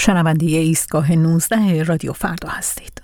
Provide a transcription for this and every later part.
شنونده ایستگاه 19 رادیو فردا هستید.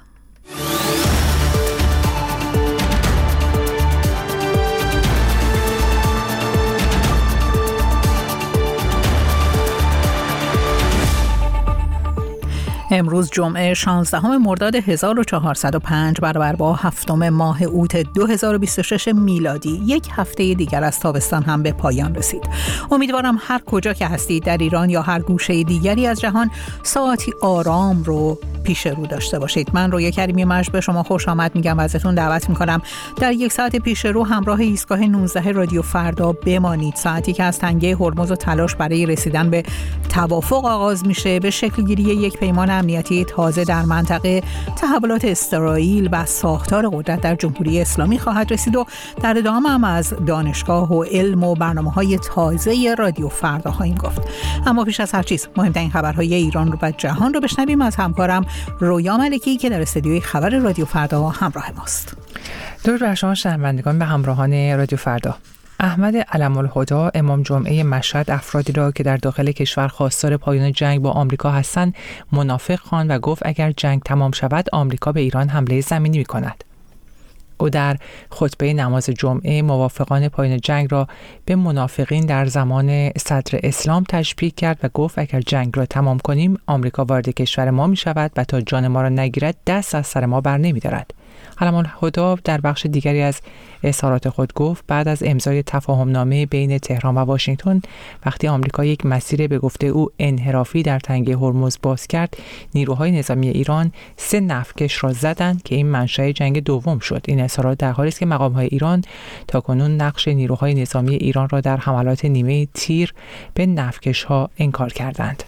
امروز جمعه 16 مرداد 1405 برابر با 7 ماه اوت 2026 میلادی، یک هفته دیگر از تابستان هم به پایان رسید. امیدوارم هر کجا که هستید، در ایران یا هر گوشه دیگری از جهان، ساعتی آرام رو پیش رو داشته باشید. من رویا کریمی مجد به شما خوش آمد میگم و ازتون دعوت میکنم در یک ساعت پیش رو همراه ایستگاه 19 رادیو فردا بمانید. ساعتی که از تنگه هرمز و تلاش برای رسیدن به توافق آغاز میشه، به شکل گیری یک پیمان امنیتی تازه در منطقه، تحولات اسرائیل و ساختار قدرت در جمهوری اسلامی خواهد رسید و در ادامه هم از دانشگاه و علم و برنامه‌های تازه رادیو فردا خواهیم گفت. اما پیش از هر چیز مهمترین خبرهای ایران رو و جهان رو بشنویم از همکارم رویا ملکی که در استودیوی خبر رادیو فردا همراه ماست. درود بر شما شنوندگان و همراهان رادیو فردا. احمد علم‌الهدی امام جمعه مشهد افرادی را که در داخل کشور خواستار پایان جنگ با آمریکا هستند منافق خواند و گفت اگر جنگ تمام شود آمریکا به ایران حمله زمینی می‌کند. او در خطبه نماز جمعه موافقان پایان جنگ را به منافقین در زمان صدر اسلام تشبیه کرد و گفت اگر جنگ را تمام کنیم آمریکا وارد کشور ما می‌شود و تا جان ما را نگیرد دست از سر ما بر نمی‌دارد. علم‌الهدی در بخش دیگری از اظهارات خود گفت بعد از امضای تفاهمنامه بین تهران و واشنگتن، وقتی آمریکا یک مسیر به گفته او انحرافی در تنگه هرمز باز کرد، نیروهای نظامی ایران 3 نفتکش را زدند که این منشأ جنگ دوم شد. این اظهارات در حالی است که مقام‌های ایران تاکنون نقش نیروهای نظامی ایران را در حملات نیمه تیر به نفتکش‌ها انکار کردند.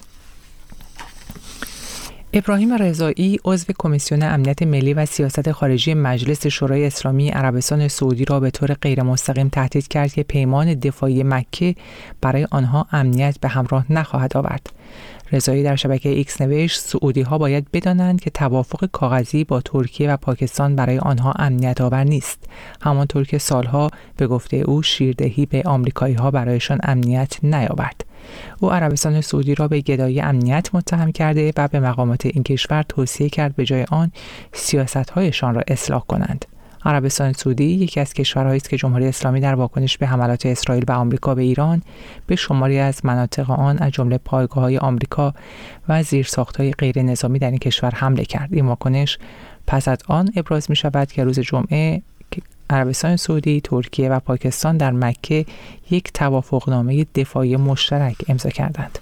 ابراهیم رضایی عضو کمیسیون امنیت ملی و سیاست خارجی مجلس شورای اسلامی عربستان سعودی را به طور غیر مستقیم تهدید کرد که پیمان دفاعی مکه برای آنها امنیت به همراه نخواهد آورد. رضایی در شبکه ایکس نوشت سعودی‌ها باید بدانند که توافق کاغذی با ترکیه و پاکستان برای آنها امنیت آور نیست، همانطور که سالها به گفته او شیردهی به آمریکایی‌ها برایشان امنیت نیاورد. او عربستان سعودی را به گدایی امنیت متهم کرده و به مقامات این کشور توصیه کرد به جای آن سیاست‌هایشان را اصلاح کنند. عربستان سعودی یکی از کشورهایی است که جمهوری اسلامی در واکنش به حملات اسرائیل و آمریکا به ایران به شماری از مناطق آن از جمله پایگاه‌های آمریکا و زیرساخت‌های غیر نظامی در این کشور حمله کرد. این واکنش پس از آن ابراز می‌شود که روز جمعه عربستان سعودی، ترکیه و پاکستان در مکه یک توافقنامه دفاعی مشترک امضا کردند.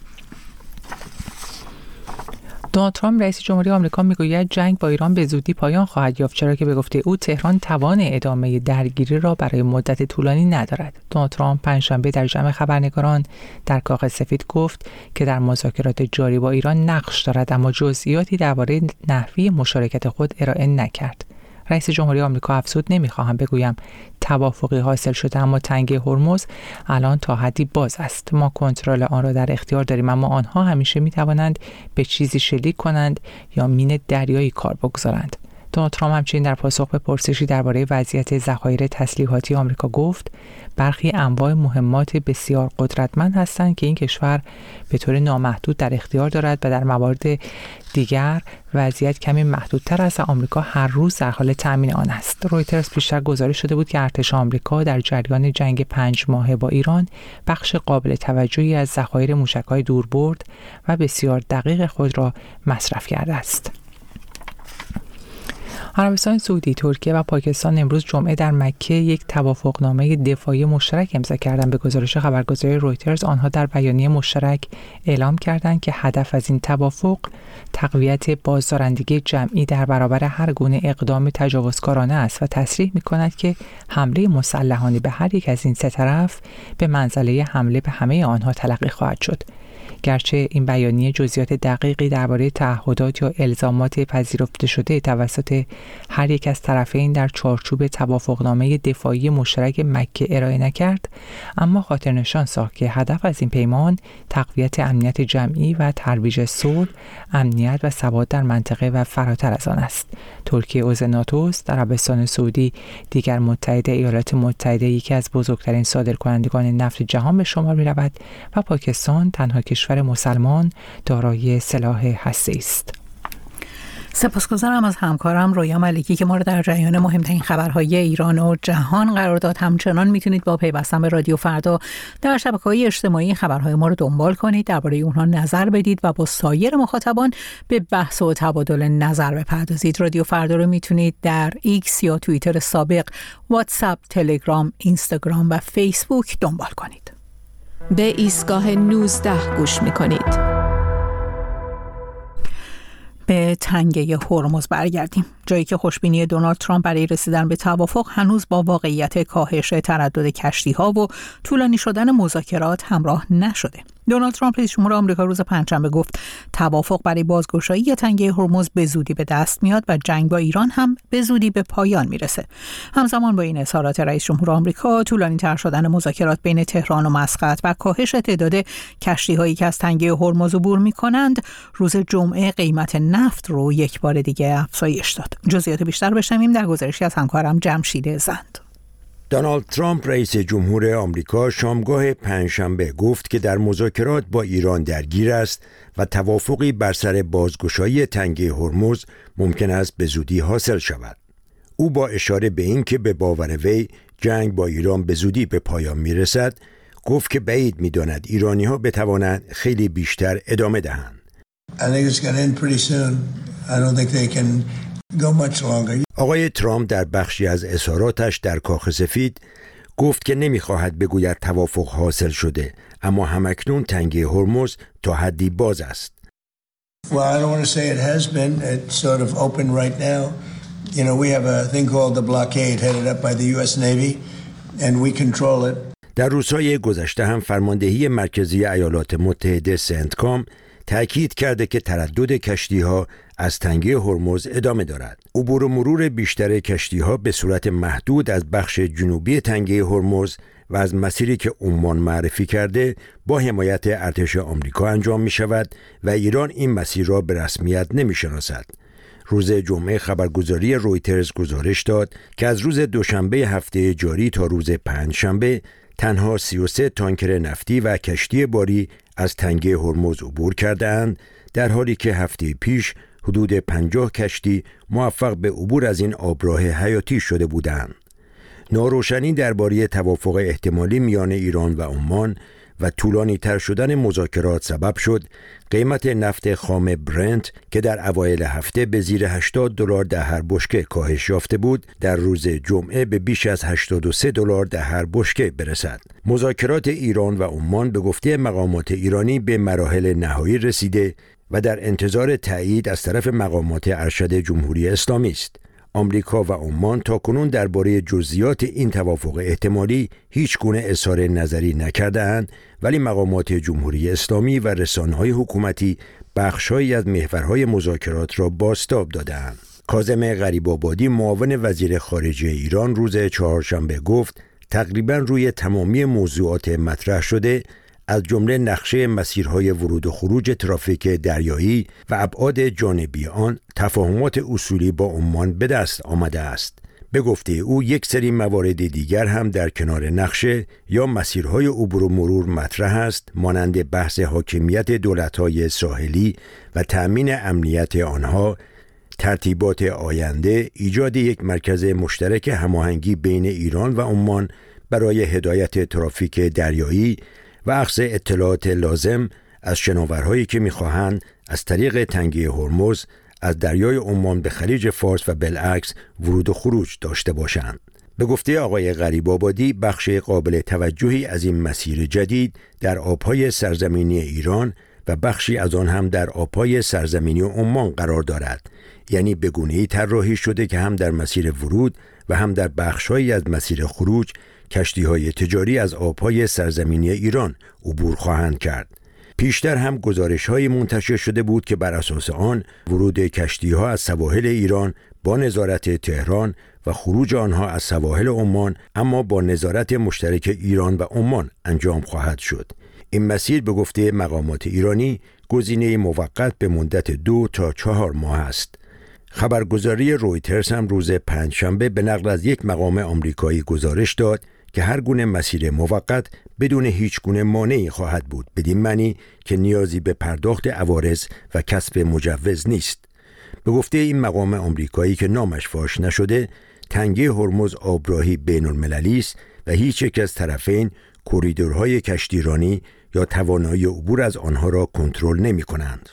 دونالد ترامپ رئیس جمهوری آمریکا میگوید جنگ با ایران به زودی پایان خواهد یافت، چرا که به گفته او تهران توان ادامه درگیری را برای مدت طولانی ندارد. دونالد ترامپ پنجشنبه در جمع خبرنگاران در کاخ سفید گفت که در مذاکرات جاری با ایران نقش دارد اما جزئیاتی درباره نحوی مشارکت خود ارائه نکرد. رئیس جمهوری آمریکا افزود نمیخواهم بگویم توافقی حاصل شده اما تنگه هرمز الان تا حدی باز است. ما کنترل آن را در اختیار داریم اما آنها همیشه میتوانند به چیزی شلیک کنند یا مین دریایی کار بگذارند. دونالد ترامپ همچنین در پاسخ به پرسشی درباره وضعیت ذخایر تسلیحاتی آمریکا گفت برخی انواع مهمات بسیار قدرتمند هستند که این کشور به طور نامحدود در اختیار دارد و در موارد دیگر وضعیت کمی محدودتر است و آمریکا هر روز در حال تامین آن است. رویترز پیشتر گزارش شده بود که ارتش آمریکا در جریان جنگ 5 ماهه با ایران بخش قابل توجهی از ذخایر موشک‌های دوربرد و بسیار دقیق خود را مصرف کرده است. عربستان سعودی، ترکیه و پاکستان امروز جمعه در مکه یک توافقنامه دفاعی مشترک امضا کردند. به گزارش خبرگزاری رویترز آنها در بیانیه مشترک اعلام کردند که هدف از این توافق تقویت بازدارندگی جمعی در برابر هر گونه اقدام تجاوزکارانه است و تصریح می‌کند که حمله مسلحانه به هر یک از این 3 طرف به منزله حمله به همه آنها تلقی خواهد شد. گرچه این بیانیه جزئیات دقیقی درباره تعهدات یا الزامات پذیرفته شده توسط هر یک از طرفین در چارچوب توافقنامه دفاعی مشترک مکه ارائه نکرد، اما خاطرنشان ساخت که هدف از این پیمان تقویت امنیت جمعی و ترویج صلح، امنیت و ثبات در منطقه و فراتر از آن است. ترکیه عضو ناتو است، عربستان سعودی دیگر متحد ایالات متحده یکی از بزرگترین صادرکنندگان نفت جهان به شمار می‌رود و پاکستان تنها کشور کشور مسلمان دارای سلاح هسته‌ای است. سپاسگزارم از همکارم رویا ملکی که ما رو در جریان مهمترین خبرهای ایران و جهان قرار داد. همچنان میتونید با پیوستن به رادیو فردا در شبکه‌های اجتماعی خبرهای ما رو دنبال کنید، درباره اونها نظر بدید و با سایر مخاطبان به بحث و تبادل نظر بپردازید. رادیو فردا رو میتونید در ایکس یا توییتر سابق، واتساپ، تلگرام، اینستاگرام و فیسبوک دنبال کنید. به ایستگاه 19 گوش میکنید. به تنگه هرمز برگردیم، جایی که خوشبینی دونالد ترامپ برای رسیدن به توافق هنوز با واقعیت کاهش تردد کشتی‌ها و طولانی شدن مذاکرات همراه نشده. دونالد ترامپ رئیس جمهور آمریکا روز پنجشنبه گفت توافق برای بازگشایی تنگه هرمز به زودی به دست میاد و جنگ با ایران هم به زودی به پایان میرسه. همزمان با این اظهارات رئیس جمهور آمریکا، طولانی تر شدن مذاکرات بین تهران و مسقط و کاهش تعداد کشتی‌هایی که از تنگه هرمز عبور می‌کنند، روز جمعه قیمت نفت رو یک بار دیگه افزایش داد. جزئیات بیشتر بشنویم در گزارشی از همکارم جمشید زند. دونالد ترامپ رئیس جمهور آمریکا شامگاه پنجشنبه گفت که در مذاکرات با ایران درگیر است و توافقی بر سر بازگشایی تنگه هرمز ممکن است به زودی حاصل شود. او با اشاره به این که به باور وی جنگ با ایران به زودی به پایان میرسد، گفت که بعید می‌داند ایرانی‌ها بتوانند خیلی بیشتر ادامه دهند. آقای ترامپ در بخشی از اظهاراتش در کاخ سفید گفت که نمی‌خواهد بگوید توافق حاصل شده، اما همکنون تنگه هرمز تا حدی باز است. در روزهای گذشته هم فرماندهی مرکزی ایالات متحده سنتکام تأکید کرده که تردد کشتی‌ها از تنگه هرمز ادامه دارد. عبور و مرور بیشتر کشتی‌ها به صورت محدود از بخش جنوبی تنگه هرمز و از مسیری که عمان معرفی کرده با حمایت ارتش آمریکا انجام می شود و ایران این مسیر را به رسمیت نمی شناسد. روز جمعه خبرگزاری رویترز گزارش داد که از روز دوشنبه هفته جاری تا روز پنجشنبه تنها 33 تانکر نفتی و کشتی باری از تنگه هرمز عبور کردند، در حالی که هفته پیش حدود 50 کشتی موفق به عبور از این آبراه حیاتی شده بودند. ناروشنی درباره توافق احتمالی میان ایران و عمان و طولانی تر شدن مذاکرات سبب شد قیمت نفت خام برنت که در اوایل هفته به زیر $80 در هر بشکه کاهش یافته بود، در روز جمعه به بیش از $83 در هر بشکه برسد. مذاکرات ایران و عمان به گفته مقامات ایرانی به مراحل نهایی رسیده و در انتظار تایید از طرف مقامات ارشد جمهوری اسلامی است. آمریکا و عمان تاکنون درباره جزئیات این توافق احتمالی هیچ گونه اظهار نظری نکرده‌اند، ولی مقامات جمهوری اسلامی و رسانه‌های حکومتی بخش‌هایی از محورهای مذاکرات را بازتاب داده‌اند. کاظم غریب‌آبادی معاون وزیر خارجه ایران روز چهارشنبه گفت تقریباً روی تمامی موضوعات مطرح شده، از جمله نقشه مسیرهای ورود و خروج ترافیک دریایی و ابعاد جانبی آن، تفاهمات اصولی با عمان به دست آمده است. به گفته او یک سری موارد دیگر هم در کنار نقشه یا مسیرهای عبور و مرور مطرح است، مانند بحث حاکمیت دولت‌های ساحلی و تأمین امنیت آنها، ترتیبات آینده، ایجاد یک مرکز مشترک هماهنگی بین ایران و عمان برای هدایت ترافیک دریایی و اخذ اطلاعات لازم از شناورهایی که می‌خواهند از طریق تنگه هرمز از دریای عمان به خلیج فارس و بالعکس ورود و خروج داشته باشند. به گفته آقای غریب‌آبادی، بخش قابل توجهی از این مسیر جدید در آب‌های سرزمینی ایران و بخشی از آن هم در آب‌های سرزمینی عمان قرار دارد، یعنی به گونه‌ای طراحی شده که هم در مسیر ورود و هم در بخش‌هایی از مسیر خروج کشتی‌های تجاری از آب‌های سرزمینی ایران عبور خواهند کرد. پیشتر هم گزارش‌های منتشر شده بود که بر اساس آن ورود کشتی‌ها از سواحل ایران با نظارت تهران و خروج آنها از سواحل عمان اما با نظارت مشترک ایران و عمان انجام خواهد شد. این مسیر به گفته مقامات ایرانی گزینه موقت به مدت 2 تا 4 ماه است. خبرگزاری رویترز هم روز پنجشنبه به نقل از یک مقام آمریکایی گزارش داد که هر گونه مسیر موقت بدون هیچ گونه مانعی خواهد بود، بدین معنی که نیازی به پرداخت عوارض و کسب مجوز نیست. به گفته این مقام آمریکایی که نامش فاش نشده، تنگه هرمز آبراهی بین‌المللی است و هیچ یک از طرفین کوریدورهای کشتیرانی یا توانایی عبور از آنها را کنترل نمی‌کنند.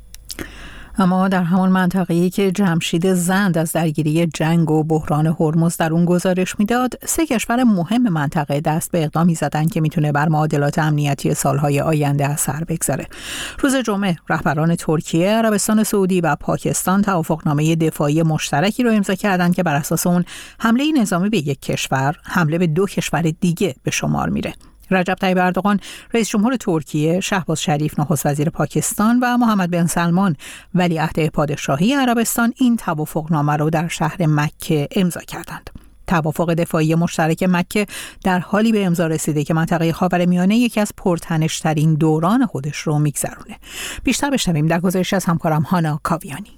اما در همان منطقه‌ای که جمشید زند از درگیری جنگ و بحران هرمز در اون گزارش میداد، 3 کشور مهم منطقه دست به اقدامی زدن که میتونه بر معادلات امنیتی سالهای آینده اثر بگذاره. روز جمعه رهبران ترکیه، عربستان سعودی و پاکستان توافقنامه دفاعی مشترکی رو امضا کردند که بر اساس اون حمله نظامی به یک کشور، حمله به 2 کشور دیگه به شمار میره. رجب طیب اردوغان رئیس جمهور ترکیه، شهباز شریف نخست وزیر پاکستان و محمد بن سلمان ولیعهد پادشاهی عربستان این توافقنامه را در شهر مکه امضا کردند. توافق دفاعی مشترک مکه در حالی به امضا رسیده که منطقه خاورمیانه یکی از پرتنش‌ترین دوران خودش رو میگذرونه. بیشتر بشنویم در گزارش از همکارم هانا کاویانی.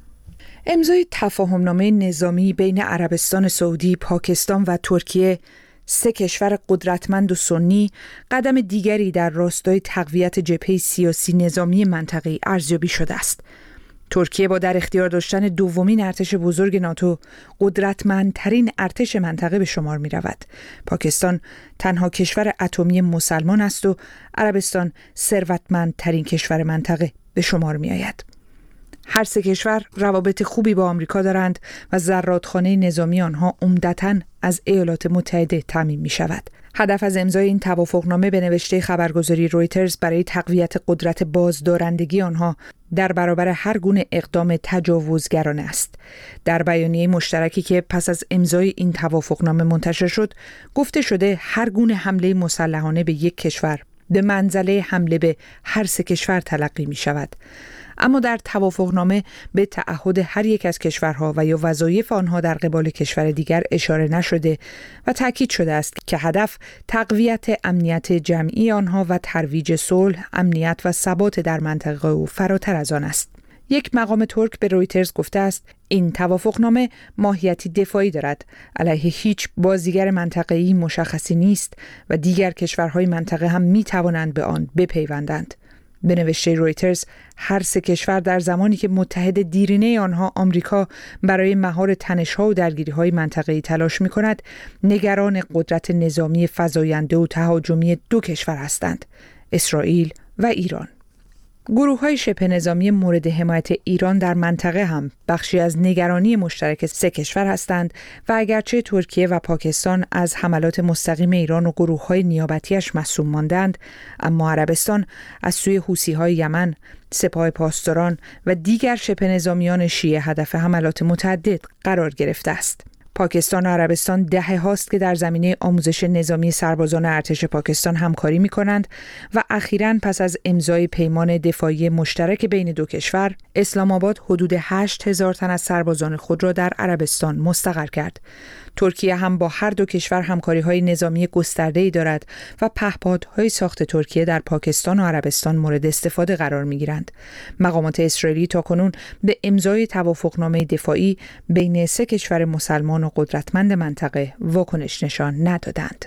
امضای تفاهمنامه نظامی بین عربستان سعودی، پاکستان و ترکیه، 3 کشور قدرتمند و سنی، قدم دیگری در راستای تقویت جبهه سیاسی نظامی منطقه‌ای ارزیابی شده است. ترکیه با در اختیار داشتن دومین ارتش بزرگ ناتو، قدرتمندترین ارتش منطقه به شمار می رود. پاکستان تنها کشور اتمی مسلمان است و عربستان ثروتمندترین کشور منطقه به شمار می آید. هر 3 کشور روابط خوبی با آمریکا دارند و زرادخانه نظامی آنها عمدتاً از ایالات متحده تامین می شود. هدف از امضای این توافقنامه به نوشته خبرگزاری رویترز برای تقویت قدرت بازدارندگی آنها در برابر هر گونه اقدام تجاوزگرانه است. در بیانیه مشترکی که پس از امضای این توافقنامه منتشر شد، گفته شده هر گونه حمله مسلحانه به یک کشور به منزله حمله به هر 3 کشور تلقی می شود. اما در توافقنامه به تعهد هر یک از کشورها و یا وظایف آنها در قبال کشور دیگر اشاره نشده و تاکید شده است که هدف تقویت امنیت جمعی آنها و ترویج صلح، امنیت و ثبات در منطقه و فراتر از آن است. یک مقام ترک به رویترز گفته است این توافقنامه ماهیتی دفاعی دارد، علیه هیچ بازیگر منطقه‌ای مشخصی نیست و دیگر کشورهای منطقه هم می توانند به آن بپیوندند. به نوشته رویترز، هر 3 کشور در زمانی که متحد دیرینه آنها آمریکا برای مهار تنش‌ها و درگیری‌های منطقه‌ای تلاش می‌کند، نگران قدرت نظامی فزاینده و تهاجمی 2 کشور هستند: اسرائیل و ایران. گروه‌های شبه نظامی مورد حمایت ایران در منطقه هم بخشی از نگرانی مشترک 3 کشور هستند و اگرچه ترکیه و پاکستان از حملات مستقیم ایران و گروه‌های نیابتیش مصون ماندند، اما عربستان از سوی حوثی‌های یمن، سپاه پاسداران و دیگر شبه نظامیان شیعه هدف حملات متعدد قرار گرفته است. پاکستان و عربستان دهه‌هاست که در زمینه آموزش نظامی سربازان ارتش پاکستان همکاری می‌کنند و اخیراً پس از امضای پیمان دفاعی مشترک بین 2 کشور، اسلام آباد حدود 8,000 تن از سربازان خود را در عربستان مستقر کرد. ترکیه هم با هر 2 کشور همکاری‌های نظامی گسترده‌ای دارد و پهپادهای ساخت ترکیه در پاکستان و عربستان مورد استفاده قرار می‌گیرند. مقامات اسرائیلی تاکنون به امضای توافقنامه دفاعی بین 3 کشور مسلمان و قدرتمند منطقه واکنش نشان ندادند.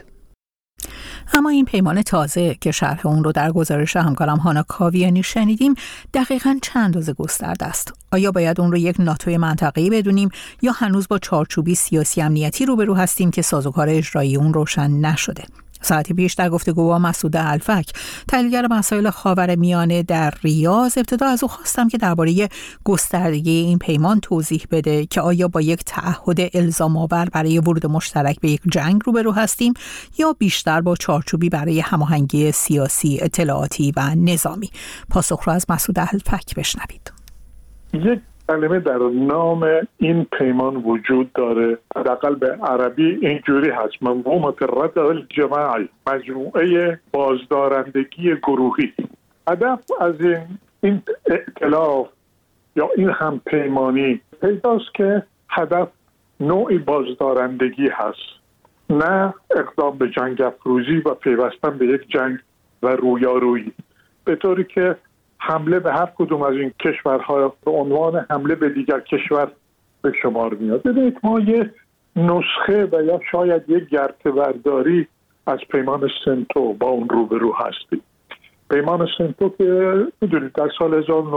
اما این پیمان تازه که شرح اون رو در گزارش همکارم هانا کاویانی شنیدیم، دقیقاً چند اندازه گسترده است؟ آیا باید اون رو یک ناتوی منطقه‌ای بدونیم یا هنوز با چارچوبی سیاسی امنیتی روبرو هستیم که سازوکار اجرایی اون روشن نشده؟ ساعتی پیش در گفتگو با مسعود الفک، تحلیلگر مسائل خاورمیانه در ریاض، ابتدا از او خواستم که درباره گستردگی این پیمان توضیح بده که آیا با یک تعهد الزام‌آور برای ورود مشترک به یک جنگ روبرو هستیم یا بیشتر با چارچوبی برای هماهنگی سیاسی، اطلاعاتی و نظامی؟ پاسخ را از مسعود الفک بشنوید. یک کلمه در نام این پیمان وجود داره، حداقل به عربی اینجوری هست: منظومه الردع الجماعی، مجموعه بازدارندگی گروهی. هدف از این ائتلاف یا این هم پیمانی پیداست که هدف نوعی بازدارندگی هست، نه اقدام به جنگ افروزی و پیوستن به یک جنگ و رویارویی، به طوری که حمله به هر کدوم از این کشورها به عنوان حمله به دیگر کشور به شمار میاد. ببینید، ما یه نسخه و یا شاید یک گرته‌برداری از پیمان سنتو با اون روبرو هستیم. پیمان سنتو که میدونید در سال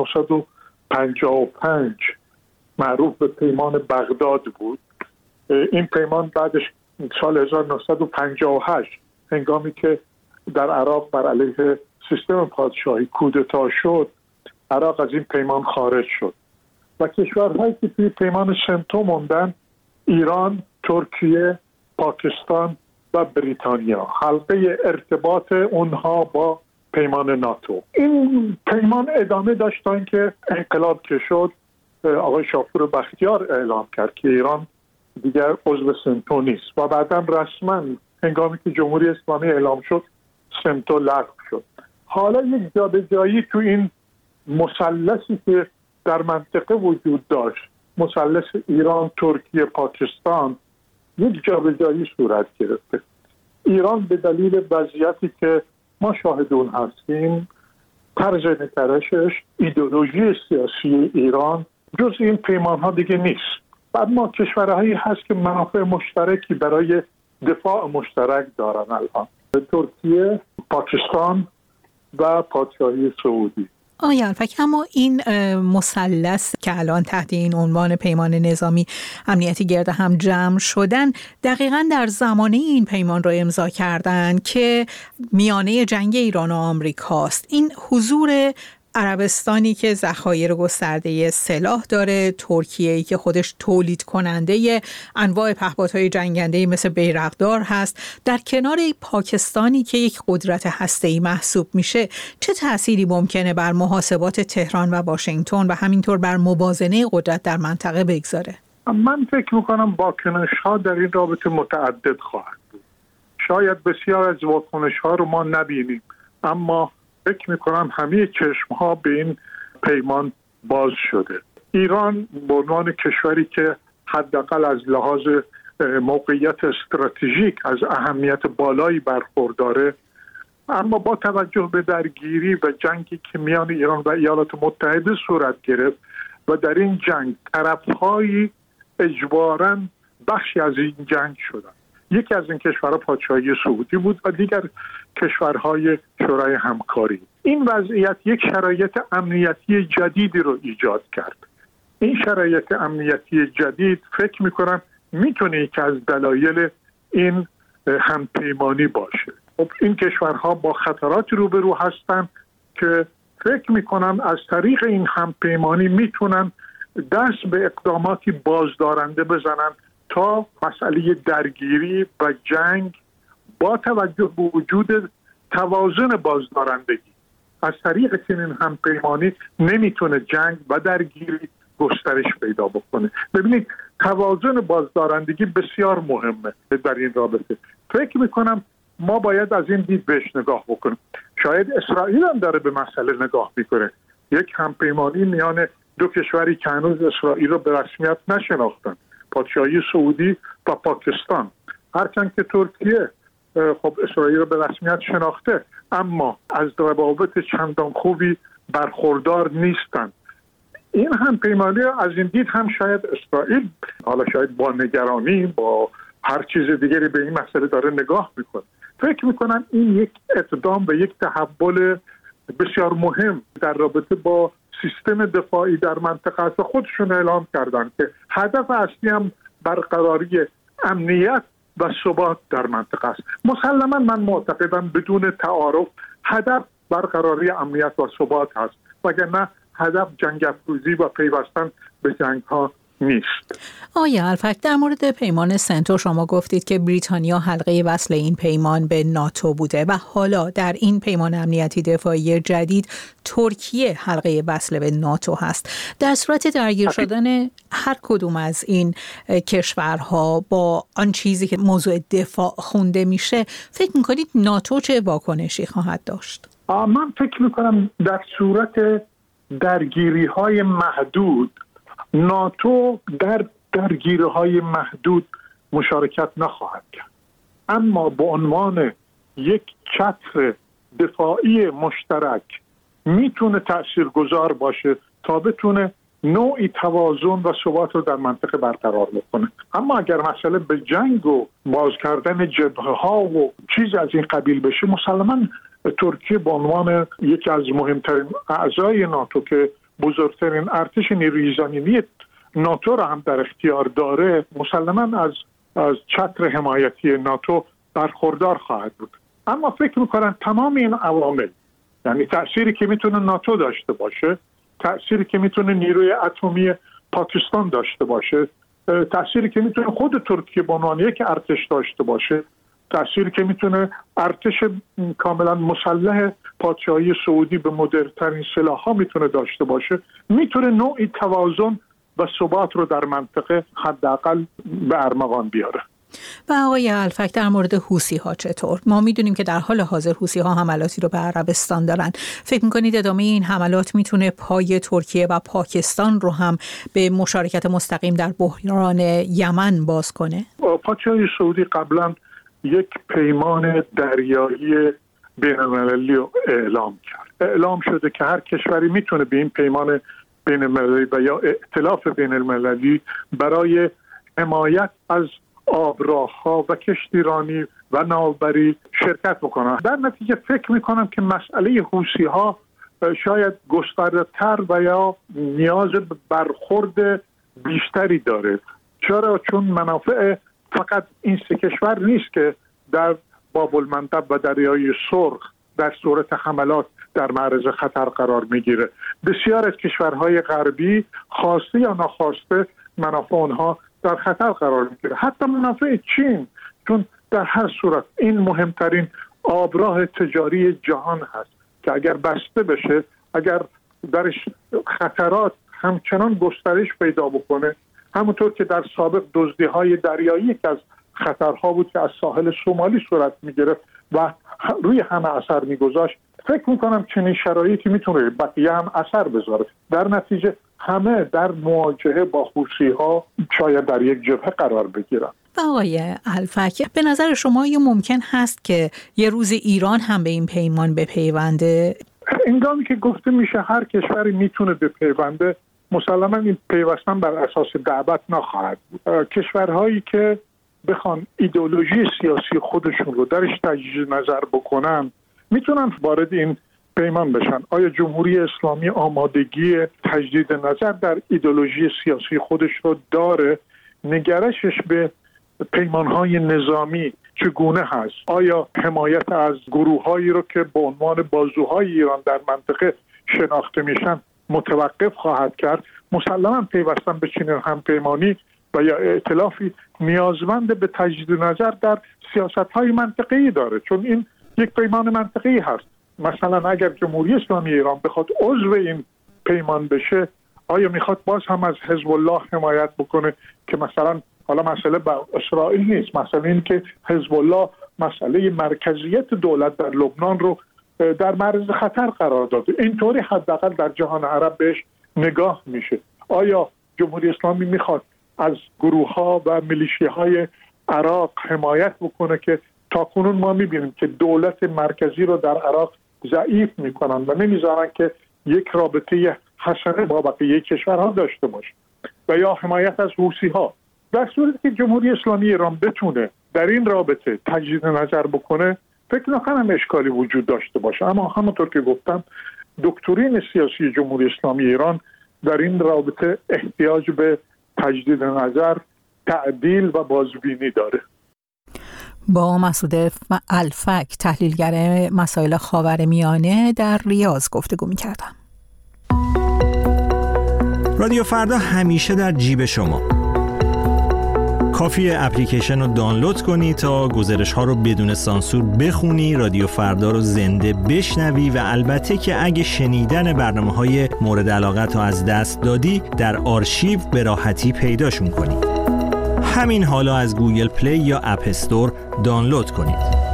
1955 معروف به پیمان بغداد بود. این پیمان بعدش سال 1958 هنگامی که در عراق بر علیه سیستم پادشاهی کودتا شد، عراق از این پیمان خارج شد و کشورهایی که توی پیمان سنتو موندن ایران، ترکیه، پاکستان و بریتانیا، حلقه ارتباط اونها با پیمان ناتو. این پیمان ادامه داشت تا اینکه انقلاب که شد آقای شاپور بختیار اعلام کرد که ایران دیگر عضو سنتو نیست و بعداً رسما هنگامی که جمهوری اسلامی اعلام شد سنتو لغو شد. حالا یک جابجایی تو این مثلثی که در منطقه وجود داشت، مثلث ایران، ترکیه، پاکستان، یک جابجایی صورت گرفته. ایران به دلیل وضعیتی که ما شاهد اون هستیم، طرز نگرشش، ایدئولوژی سیاسی ایران جز این پیمان ها دیگه نیست. بعد ما کشورهایی هست که منافع مشترکی برای دفاع مشترک دارن الان، ترکیه، پاکستان و پادشاهی سعودی. آیا الفک، اما این مثلث که الان تحت این عنوان پیمان نظامی امنیتی گرد هم جمع شدن دقیقاً در زمانه این پیمان را امضا کردن که میانه جنگ ایران و آمریکاست. این حضور عربستانی که ذخایر گسترده سلاح داره، ترکیه‌ای که خودش تولید کننده انواع پهپادهای جنگنده مثل بیرقدار هست، در کنار پاکستانی که یک قدرت هسته‌ای محسوب میشه، چه تأثیری ممکنه بر محاسبات تهران و واشنگتن و همینطور بر موازنه قدرت در منطقه بگذاره؟ من فکر میکنم واکنش‌ها در این رابطه متعدد خواهد بود. شاید بسیار از واکنش‌ها رو ما نبینیم، اما فکر میکنم همه چشمها به این پیمان باز شده. ایران به عنوان کشوری که حداقل از لحاظ موقعیت استراتژیک از اهمیت بالایی برخورداره، اما با توجه به درگیری و جنگی که میان ایران و ایالات متحده صورت گرفت و در این جنگ طرف‌های اجباراً بخشی از این جنگ شدند. یکی از این کشورها پادشاهی سعودی بود و دیگر کشورهای شورای همکاری. این وضعیت یک شرایط امنیتی جدیدی رو ایجاد کرد. این شرایط امنیتی جدید فکر میکنم میتونه یکی از دلایل این همپیمانی باشه. خب این کشورها با خطراتی روبرو هستن که فکر میکنم از طریق این همپیمانی میتونن دست به اقداماتی بازدارنده بزنن تا مسئله درگیری و جنگ با توجه به وجود توازن بازدارندگی از طریق چنین همپیمانی نمیتونه جنگ و درگیری گسترش پیدا بکنه. ببینید توازن بازدارندگی بسیار مهمه در این رابطه. فکر میکنم ما باید از این دید بهش نگاه بکنیم. شاید اسرائیل هم داره به مسئله نگاه میکنه. یک همپیمانی میان دو کشوری که هنوز اسرائیل رو به رسمیت نشناختن، پادشاهی سعودی و پاکستان، هرچند که ترکیه خب اسرائیل رو به رسمیت شناخته اما از روابط چندان خوبی برخوردار نیستن. این همپیمانی از این دید هم شاید اسرائیل حالا شاید با نگرانی با هر چیز دیگری به این مسئله داره نگاه میکنه. فکر میکنم این یک اقدام و یک تحول بسیار مهم در رابطه با سیستم دفاعی در منطقه است. خودشون اعلام کردن که هدف اصلی هم برقراری امنیت و ثبات در منطقه است. مسلما من معتقدم بدون تعارف هدف برقراری امنیت و ثبات هست، وگرنه هدف جنگ افروزی و پیوستن به جنگ ها نیست. آیا الفک، در مورد پیمان سنتو شما گفتید که بریتانیا حلقه وصل این پیمان به ناتو بوده و حالا در این پیمان امنیتی دفاعی جدید ترکیه حلقه وصل به ناتو هست. در صورت درگیر شدن هر کدوم از این کشورها با آن چیزی که موضوع دفاع خونده میشه، فکر میکنید ناتو چه واکنشی خواهد داشت؟ من فکر میکنم در صورت درگیری های محدود ناتو در درگیری‌های محدود مشارکت نخواهد کرد، اما به عنوان یک چتر دفاعی مشترک میتونه تأثیرگذار باشه تا بتونه نوعی توازن و ثبات رو در منطقه برقرار بکنه. اما اگر مسئله به جنگ و باز کردن جبهه‌ها و چیز از این قبیل بشه، مسلماً ترکیه به عنوان یکی از مهمترین اعضای ناتو که بزرگترین ارتش نیروی زمینی ناتو را هم در اختیار داره، مسلماً از چتر حمایتی ناتو برخوردار خواهد بود. اما فکر می‌کنم تمام این عوامل، یعنی تأثیری که میتونه ناتو داشته باشه، تأثیری که میتونه نیروی اتمی پاکستان داشته باشه، تأثیری که میتونه خود ترکیه به عنوان یک ارتش داشته باشه، تأثیری که میتونه ارتش کاملا مسلح پادشاهی سعودی به مدرن‌ترین سلاح‌ها میتونه داشته باشه، میتونه نوعی توازن و ثبات رو در منطقه حداقل به ارمغان بیاره. و آقای الفک در مورد حوثی‌ها چطور؟ ما میدونیم که در حال حاضر حوثی‌ها حملاتی رو به عربستان دارن. فکر می‌کنید ادامه این حملات میتونه پای ترکیه و پاکستان رو هم به مشارکت مستقیم در بحران یمن باز کنه؟ پادشاهی سعودی قبلا یک پیمان دریایی بین‌المللی رو اعلام کرد. اعلام شده که هر کشوری میتونه به این پیمان بین‌المللی و یا ائتلاف بین‌المللی برای حمایت از آبراه‌ها و کشتیرانی و ناوبری شرکت بکنن. در نتیجه فکر میکنم که مسئله حوثی‌ها شاید گسترده‌تر و یا نیاز به برخورد بیشتری داره. چرا؟ چون منافع فقط این سه کشور نیست که در باب المندب و دریای سرخ در صورت حملات در معرض خطر قرار میگیره. بسیار از کشورهای غربی خواسته یا ناخواسته منافع اونها در خطر قرار میگیره. حتی منافع چین، چون در هر صورت این مهمترین آبراه تجاری جهان هست که اگر بسته بشه، اگر درش خطرات همچنان گسترش پیدا بکنه، همونطور که در سابق دزدی‌های دریایی یک از خطرها بود که از ساحل شمالی صورت میگرفت و روی همه اثر میگذاشت، فکر میکنم چنین شرایطی میتونه بقیه هم اثر بذاره. در نتیجه همه در مواجهه با حوثی‌ها شاید در یک جبهه قرار بگیرن. و آقای الفک، به نظر شما یا ممکن هست که یه روز ایران هم به این پیمان بپیونده؟ هنگامی که گفته میشه هر کشوری میتونه بپیونده، مسلما این پیوستن بر اساس دعوت نخواهد بود. کشورهایی که بخوان ایدئولوژی سیاسی خودشون رو درش تجدید نظر بکنن میتونن وارد این پیمان بشن. آیا جمهوری اسلامی آمادگی تجدید نظر در ایدئولوژی سیاسی خودش رو داره؟ نگرشش به پیمانهای نظامی چگونه هست؟ آیا حمایت از گروه‌هایی رو که به عنوان بازوهای ایران در منطقه شناخته میشن متوقف خواهد کرد؟ مسلماً پیوستن به چنین همپیمانی و یا ائتلافی نیازمند به تجدید نظر در سیاست‌های منطقه‌ای داره، چون این یک پیمان منطقه‌ای هست. مثلا اگر جمهوری اسلامی ایران بخواد عضو این پیمان بشه، آیا میخواد باز هم از حزب الله حمایت بکنه که مثلا حالا مسئله با اسرائیل نیست، مسئله این که حزب الله مسئله مرکزیت دولت در لبنان رو در معرض خطر قرار داده. اینطوری حداقل در جهان عرب بهش نگاه میشه. آیا جمهوری اسلامی میخواد از گروه‌ها و میلیشیاهای عراق حمایت بکنه که تاکنون ما میبینیم که دولت مرکزی رو در عراق ضعیف میکنن و نمیذارن که یک رابطه حسنه با بقیه کشورها داشته باشه، و یا حمایت از حوثی‌ها. در صورتی که جمهوری اسلامی ایران بتونه در این رابطه تجدید نظر بکنه، فکر نکنم اشکالی وجود داشته باشه. اما همونطور که گفتم، دکترین سیاسی جمهوری اسلامی ایران در این رابطه احتیاج به تجدید نظر، تعدیل و بازبینی داره. با مسعود الفک، تحلیلگر مسائل خاورمیانه، در ریاض گفتگو می‌کردم. رادیو فردا همیشه در جیب شما. کافیه اپلیکیشن رو دانلود کنی تا گزارش‌ها رو بدون سانسور بخونی، رادیو فردا رو زنده بشنوی و البته که اگه شنیدن برنامه‌های مورد علاقت رو از دست دادی، در آرشیو به راحتی پیداشون کنی. همین حالا از گوگل پلی یا اپ استور دانلود کنید.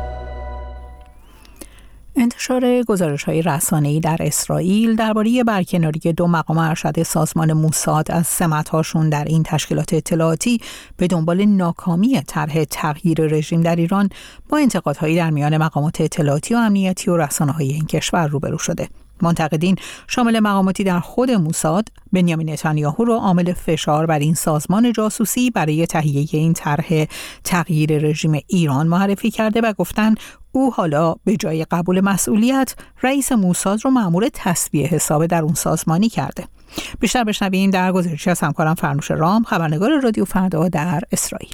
انتشار گزارش‌های رسانه‌ای در اسرائیل درباره برکناری 2 مقام ارشد سازمان موساد از سمت‌هاشون در این تشکیلات اطلاعاتی به دنبال ناکامی طرح تغییر رژیم در ایران با انتقادهایی در میان مقامات اطلاعاتی و امنیتی و رسانه‌های این کشور روبرو شده. منتقدین شامل مقاماتی در خود موساد بنیامین نتانیاهو را عامل فشار بر این سازمان جاسوسی برای تهیه این طرح تغییر رژیم ایران معرفی کرده و گفتن او حالا به جای قبول مسئولیت رئیس موساد رو مأمور تسویه حساب در اون سازمانی کرده. بیشتر بشنویم در گزارشی از همکارم فرنوش رام، خبرنگار رادیو فردا در اسرائیل.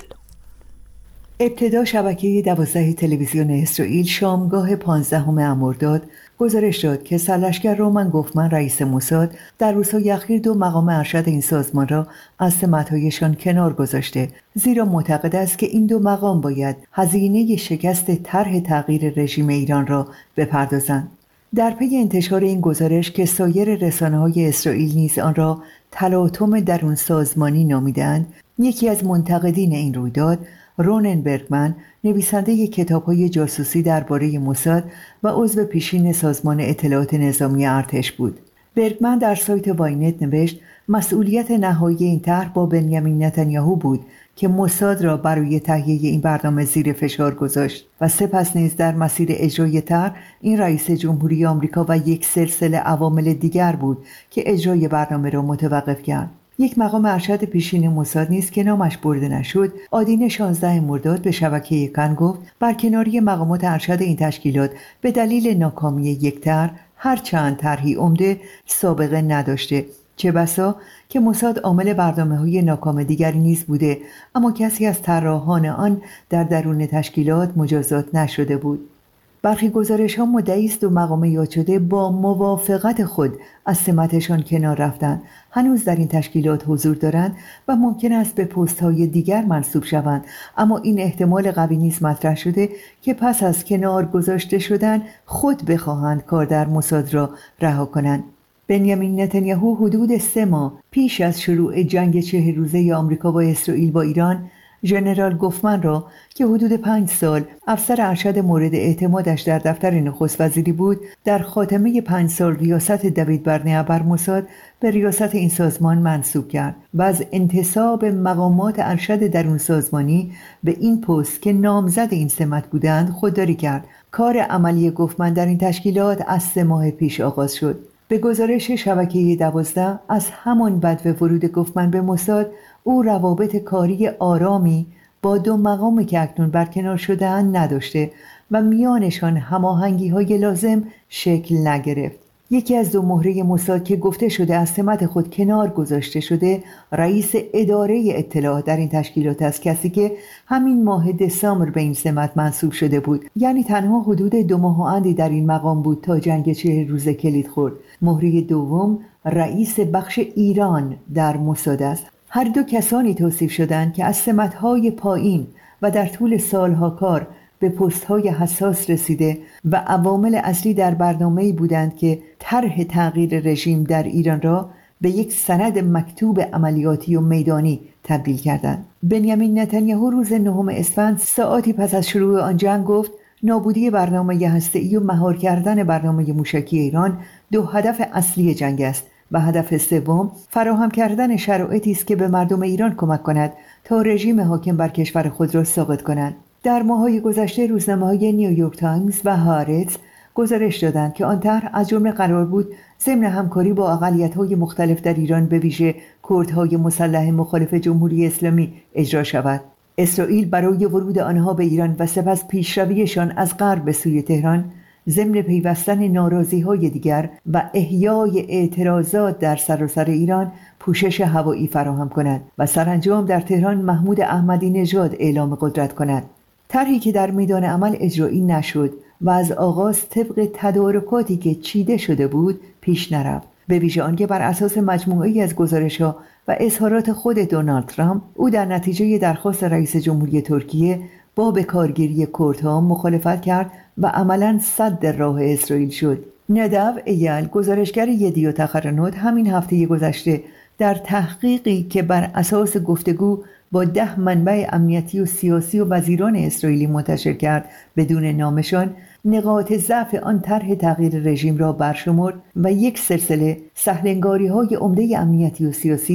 ابتدا شبکه 12 تلویزیون اسرائیل شامگاه 15 مرداد گزارش داد که سرلشکر رومن گوفمن رئیس موساد در روزهای اخیر 2 مقام ارشد این سازمان را از سمت‌هایشان کنار گذاشته، زیرا معتقد است که این 2 مقام باید هزینه شکست طرح تغییر رژیم ایران را بپردازند. در پی انتشار این گزارش که سایر رسانه‌های اسرائیل نیز آن را تلاطم درون سازمانی نامیدند، یکی از منتقدین این رویداد رونن برگمن، نویسنده کتاب‌های جاسوسی درباره موساد و عضو پیشین سازمان اطلاعات نظامی ارتش بود. برگمن در سایت واینت نوشت مسئولیت نهایی این طرح با بنیامین نتانیاهو بود که موساد را برای تهیه این برنامه زیر فشار گذاشت و سپس نیز در مسیر اجرای طرح این رئیس جمهوری آمریکا و یک سلسله عوامل دیگر بود که اجرای برنامه را متوقف کرد. یک مقام ارشد پیشین موساد نیز که نامش برده نشد، آدین 16 مرداد به شبکه کن گفت برکناری مقامات ارشد این تشکیلات به دلیل ناکامی یک طرح، هرچند طرحی عمده سابقه نداشته، چه بسا که موساد عامل برنامه‌های ناکام دیگری نیز بوده، اما کسی از طراحان آن در درون تشکیلات مجازات نشده بود. برخی گزارش‌ها مدعی است 2 مقام یاد شده با موافقت خود از سمتشان کنار رفتند، هنوز در این تشکیلات حضور دارند و ممکن است به پست‌های دیگر منصوب شوند، اما این احتمال قوی نیز مطرح شده که پس از کنار گذاشته شدن خود بخواهند کار در موساد را رها کنند. بنیامین نتانیاهو حدود 3 ماه پیش از شروع جنگ 40 روزه آمریکا با اسرائیل با ایران، ژنرال گوفمن را که حدود 5 سال افسر ارشد مورد اعتمادش در دفتر نخست وزیری بود، در خاتمه 5 سال ریاست دوید برنیا بر موساد به ریاست این سازمان منصوب کرد و از انتصاب مقامات ارشد درون سازمانی به این پست که نامزد این سمت بودند خودداری کرد. کار عملی گوفمن در این تشکیلات از 3 ماه پیش آغاز شد. به گزارش شبکه 12 از همان بدو ورود گوفمن به موساد، او روابط کاری آرامی با 2 مقامی که اکنون برکنار شده‌اند نداشته و میانشان هماهنگی‌های لازم شکل نگرفت. یکی از 2 مهره موساد که گفته شده از سمت خود کنار گذاشته شده، رئیس اداره اطلاعات در این تشکیلات است، کسی که همین ماه دسامبر به این سمت منصوب شده بود، یعنی تنها حدود 2 ماه و اندی در این مقام بود تا جنگ 40 روزه کلید خورد. مهره دوم رئیس بخش ایران در موساد است. هر 2 کسانی توصیف شدند که از سمت‌های پایین و در طول سالها کار به پست‌های حساس رسیده و عوامل اصلی در برنامه‌ای بودند که طرح تغییر رژیم در ایران را به یک سند مکتوب عملیاتی و میدانی تبدیل کردند. بنیامین نتانیاهو روز 9 اسفند ساعاتی پس از شروع آن جنگ گفت نابودی برنامه هسته‌ای و مهار کردن برنامه موشکی ایران 2 هدف اصلی جنگ است و هدف سوم فراهم کردن شرایطی است که به مردم ایران کمک کند تا رژیم حاکم بر کشور خود را ساقط کنند. در ماه‌های گذشته روزنامه‌های نیویورک تایمز و هارتز گزارش دادند که آن طرح از جمله قرار بود ضمن همکاری با اقلیت‌های مختلف در ایران به ویژه کردهای مسلح مخالف جمهوری اسلامی اجرا شود. اسرائیل برای ورود آنها به ایران و سپس پیشرویشان از غرب به سوی تهران ضمن پیوستن ناراضی‌های دیگر و احیای اعتراضات در سراسر ایران پوشش هوایی فراهم کند و سرانجام در تهران محمود احمدی نژاد اعلام قدرت کند. طرحی که در میدان عمل اجرایی نشد و از آغاز طبق تدارکاتی که چیده شده بود پیش نرفت، به ویژه آنکه بر اساس مجموعه‌ای از گزارش‌ها و اظهارات خود دونالد ترامپ، او در نتیجه درخواست رئیس جمهوری ترکیه با به کارگیری کردها مخالفت کرد و عملاً سد راه اسرائیل شد. ندو ایل، گزارشگر یدیو تخرنوت، همین هفته گذشته در تحقیقی که بر اساس گفتگو با 10 منبع امنیتی و سیاسی و وزیران اسرائیلی منتشر کرد بدون نامشان، نقاط ضعف آن طرح تغییر رژیم را برشمرد و یک سلسله سهلنگاری‌های عمده امنیتی و سیاسی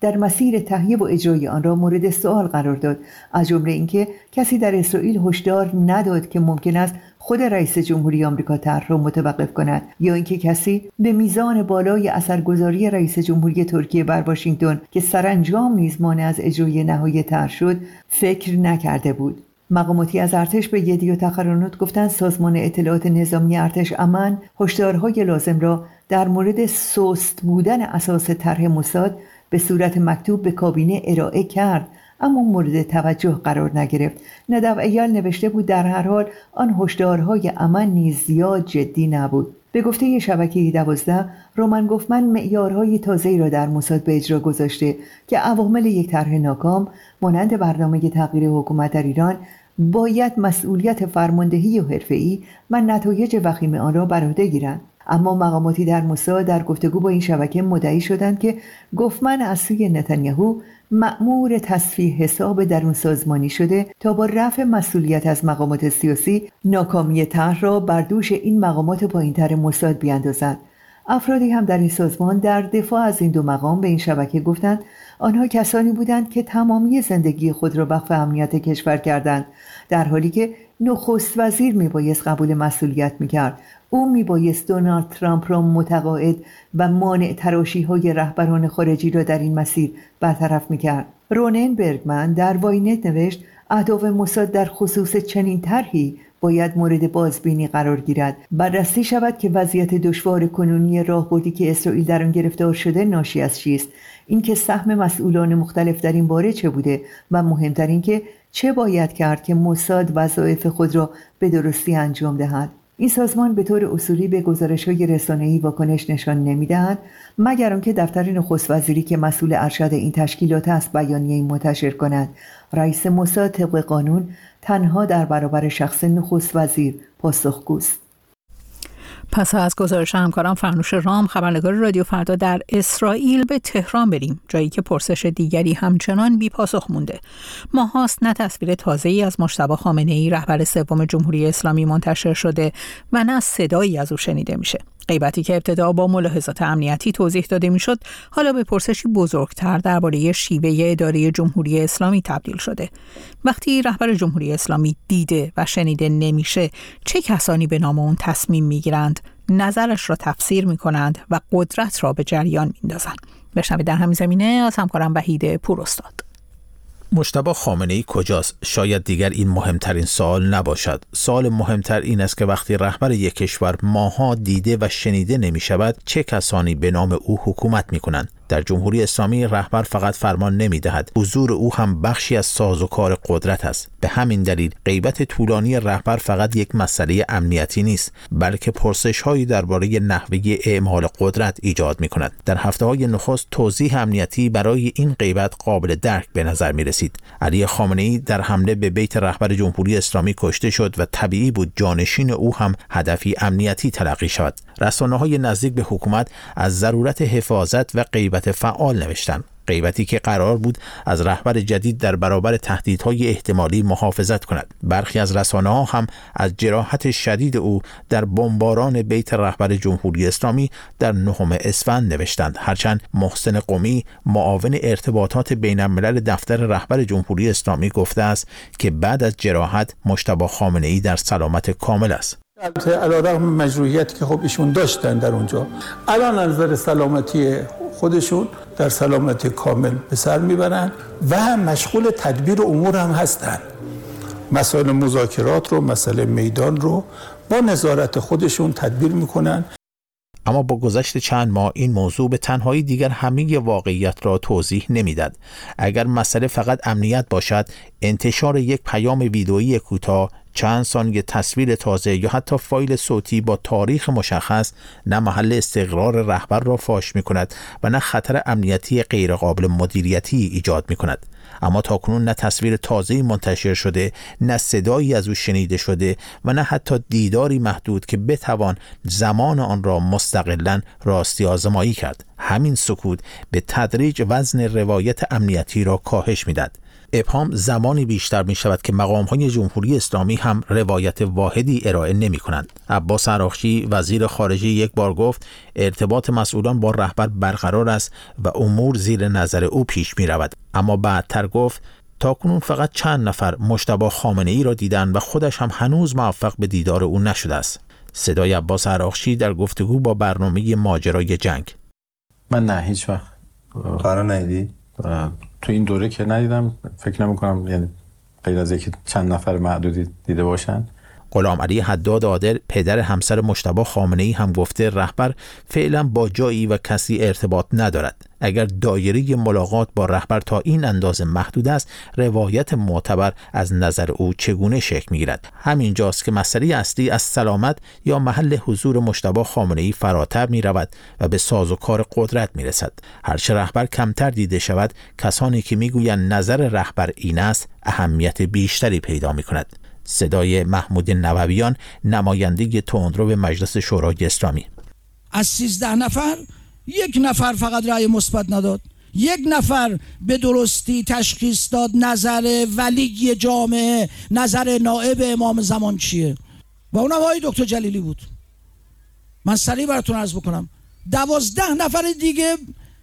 در مسیر تهیه و اجرای آن را مورد سوال قرار داد، از جمله اینکه کسی در اسرائیل هشدار نداد که ممکن است خود رئیس جمهوری آمریکا طرح را متوقف کند، یا اینکه کسی به میزان بالای اثرگذاری رئیس جمهوری ترکیه بر واشنگتن که سرانجام نیز مانع از اجرای نهایی طرح شد فکر نکرده بود. مقاماتی از ارتش به یدی و تقرانوت گفتند سازمان اطلاعات نظامی ارتش امن هشدارهای لازم را در مورد سست بودن اساس طرح موساد به صورت مکتوب به کابینه ارائه کرد، اما مورد توجه قرار نگرفت. ندو ایال نوشته بود در هر حال آن هشدارهای امن نیز زیاد جدی نبود. به گفته شبکه 12 رومن گوفمن معیارهای تازه‌ای را در موساد به اجرا گذاشته که عوامل یک طرح ناکام مانند برنامه تغییر حکومت در ایران باید مسئولیت فرماندهی و حرفه‌ای و نتایج وخیم آن را بر عهده گیرند. اما مقاماتی در موساد در گفتگو با این شبکه مدعی شدند که گوفمن از سوی نتانیاهو مأمور تصفیه حساب درون سازمانی شده تا با رفع مسئولیت از مقامات سیاسی ناکامی طرح را بر دوش این مقامات پایین‌تر موساد بیاندازند. افرادی هم در این سازمان در دفاع از این دو مقام به این شبکه گفتند آنها کسانی بودند که تمامی زندگی خود را وقف امنیت کشور کردند، در حالی که نخست وزیر میبایست قبول مسئولیت میکرد. او میبایست دونالد ترامپ را متقاعد و مانع تراشی‌های رهبران خارجی را در این مسیر برطرف میکرد. رونن برگمن در واینت نوشت اهداف موساد در خصوص چنین طرحی باید مورد بازبینی قرار گیرد. بررسی شود که وضعیت دشوار کنونی راهبردی که اسرائیل در آن گرفتار شده ناشی از چیست، اینکه سهم مسئولان مختلف در این باره چه بوده و مهمتر اینکه چه باید کرد که موساد وظایف خود را به درستی انجام دهد. این سازمان به طور اصولی به گزارش‌های رسانه‌ای واکنش نشان نمی‌دهد مگر آنکه دفتر نخست وزیری که مسئول ارشد این تشکیلات است بیانیه‌ای منتشر کند. رئیس موساد طبق قانون تنها در برابر شخص نخست وزیر پاسخگوست. پس از گزارش همکارم فرنوش رام خبرنگار رادیو فردا در اسرائیل به تهران بریم، جایی که پرسش دیگری همچنان بی پاسخ مونده. ماهاست نه تصویر تازه‌ای از مجتبی خامنه‌ای رهبر سوم جمهوری اسلامی منتشر شده و نه صدایی از او شنیده میشه. غیبتی که ابتدا با ملاحظات امنیتی توضیح داده میشد، حالا به پرسشی بزرگتر درباره شیوه اداره جمهوری اسلامی تبدیل شده. وقتی رهبر جمهوری اسلامی دیده و شنیده نمیشه، چه کسانی به نام اون تصمیم میگیرند، نظرش را تفسیر میکنند و قدرت را به جریان میندازند؟ بشنوید در همین زمینه از همکارم وحید پوراستاد. مجتبی خامنه‌ای کجاست؟ شاید دیگر این مهمترین سوال نباشد. سوال مهمتر این است که وقتی رهبر یک کشور ماها دیده و شنیده نمی شود، چه کسانی به نام او حکومت می کنند؟ در جمهوری اسلامی رهبر فقط فرمان نمی دهد، حضور او هم بخشی از سازوکار قدرت است. به همین دلیل غیبت طولانی رهبر فقط یک مسئله امنیتی نیست، بلکه پرسش‌هایی درباره نحوه اعمال قدرت ایجاد می کند. در هفته‌های نخست توضیح امنیتی برای این غیبت قابل درک به نظر می رسید. علی خامنه‌ای در حمله به بیت رهبر جمهوری اسلامی کشته شد و طبیعی بود جانشین او هم هدفی امنیتی تلقی شود. رسانه‌های نزدیک به حکومت از ضرورت حفاظت و غیبت فعال نوشتند. غیبتی که قرار بود از رهبر جدید در برابر تهدیدهای احتمالی محافظت کند. برخی از رسانه‌ها هم از جراحت شدید او در بمباران بیت رهبر جمهوری اسلامی در 9 اسفند نوشتند، هرچند محسن قمی معاون ارتباطات بین‌الملل دفتر رهبر جمهوری اسلامی گفته است که بعد از جراحت مجتبی خامنه‌ای در سلامت کامل است. البته علیرغم مجروحیتی که خب ایشون داشتن در اونجا، الان از نظر سلامتی خودشون در سلامتی کامل به سر میبرن و مشغول تدبیر امور هم هستن. مسائل مذاکرات رو، مسئله میدان رو با نظارت خودشون تدبیر میکنن. اما با گذشت چند ماه این موضوع به تنهایی دیگر همه واقعیت را توضیح نمیداد. اگر مسئله فقط امنیت باشد، انتشار یک پیام ویدئویی کوتاه، چند ثانیه تصویر تازه یا حتی فایل صوتی با تاریخ مشخص نه محل استقرار رهبر را فاش می کند و نه خطر امنیتی غیرقابل مدیریتی ایجاد می کند. اما تاکنون نه تصویر تازه‌ای منتشر شده، نه صدایی از او شنیده شده و نه حتی دیداری محدود که بتوان زمان آن را مستقلاً راستی آزمایی کرد. همین سکوت به تدریج وزن روایت امنیتی را کاهش می‌دهد. ابهام زمانی بیشتر می شود که مقام‌های جمهوری اسلامی هم روایت واحدی ارائه نمی کنند. عباس عراقچی وزیر خارجه یک بار گفت ارتباط مسئولان با رهبر برقرار است و امور زیر نظر او پیش می رود. اما بعدتر گفت تاکنون فقط چند نفر مجتبی خامنه‌ای را دیدند و خودش هم هنوز موفق به دیدار او نشده است. صدای عباس عراقچی در گفتگو با برنامه ماجرای جنگ. من نه هیچ وقت قرار ندیدی؟ تو این دوره که ندیدم، فکر نمی کنم، یعنی غیر از اینکه چند نفر معدودی دیده باشن. غلام علی حداد عادل پدر همسر مجتبی خامنه‌ای هم گفته رهبر فعلا با جایی و کسی ارتباط ندارد. اگر دایره ملاقات با رهبر تا این اندازه محدود است، روایت معتبر از نظر او چگونه شکل می‌گیرد؟ همینجاست که مسئله اصلی از سلامت یا محل حضور مجتبی خامنه‌ای فراتر می‌رود و به سازوکار قدرت می‌رسد. هرچه رهبر کمتر دیده شود، کسانی که می‌گویند نظر رهبر این است، اهمیت بیشتری پیدا می‌کند. صدای محمود نوویان، نماینده تندرو به مجلس شورای اسلامی. از 13 نفر 1 نفر فقط رأی مثبت نداد، 1 نفر به درستی تشخیص داد نظر ولی جامعه، نظر نائب امام زمان چیه و اونم آقای دکتر جلیلی بود. من سریع براتون عرض بکنم 12 نفر دیگه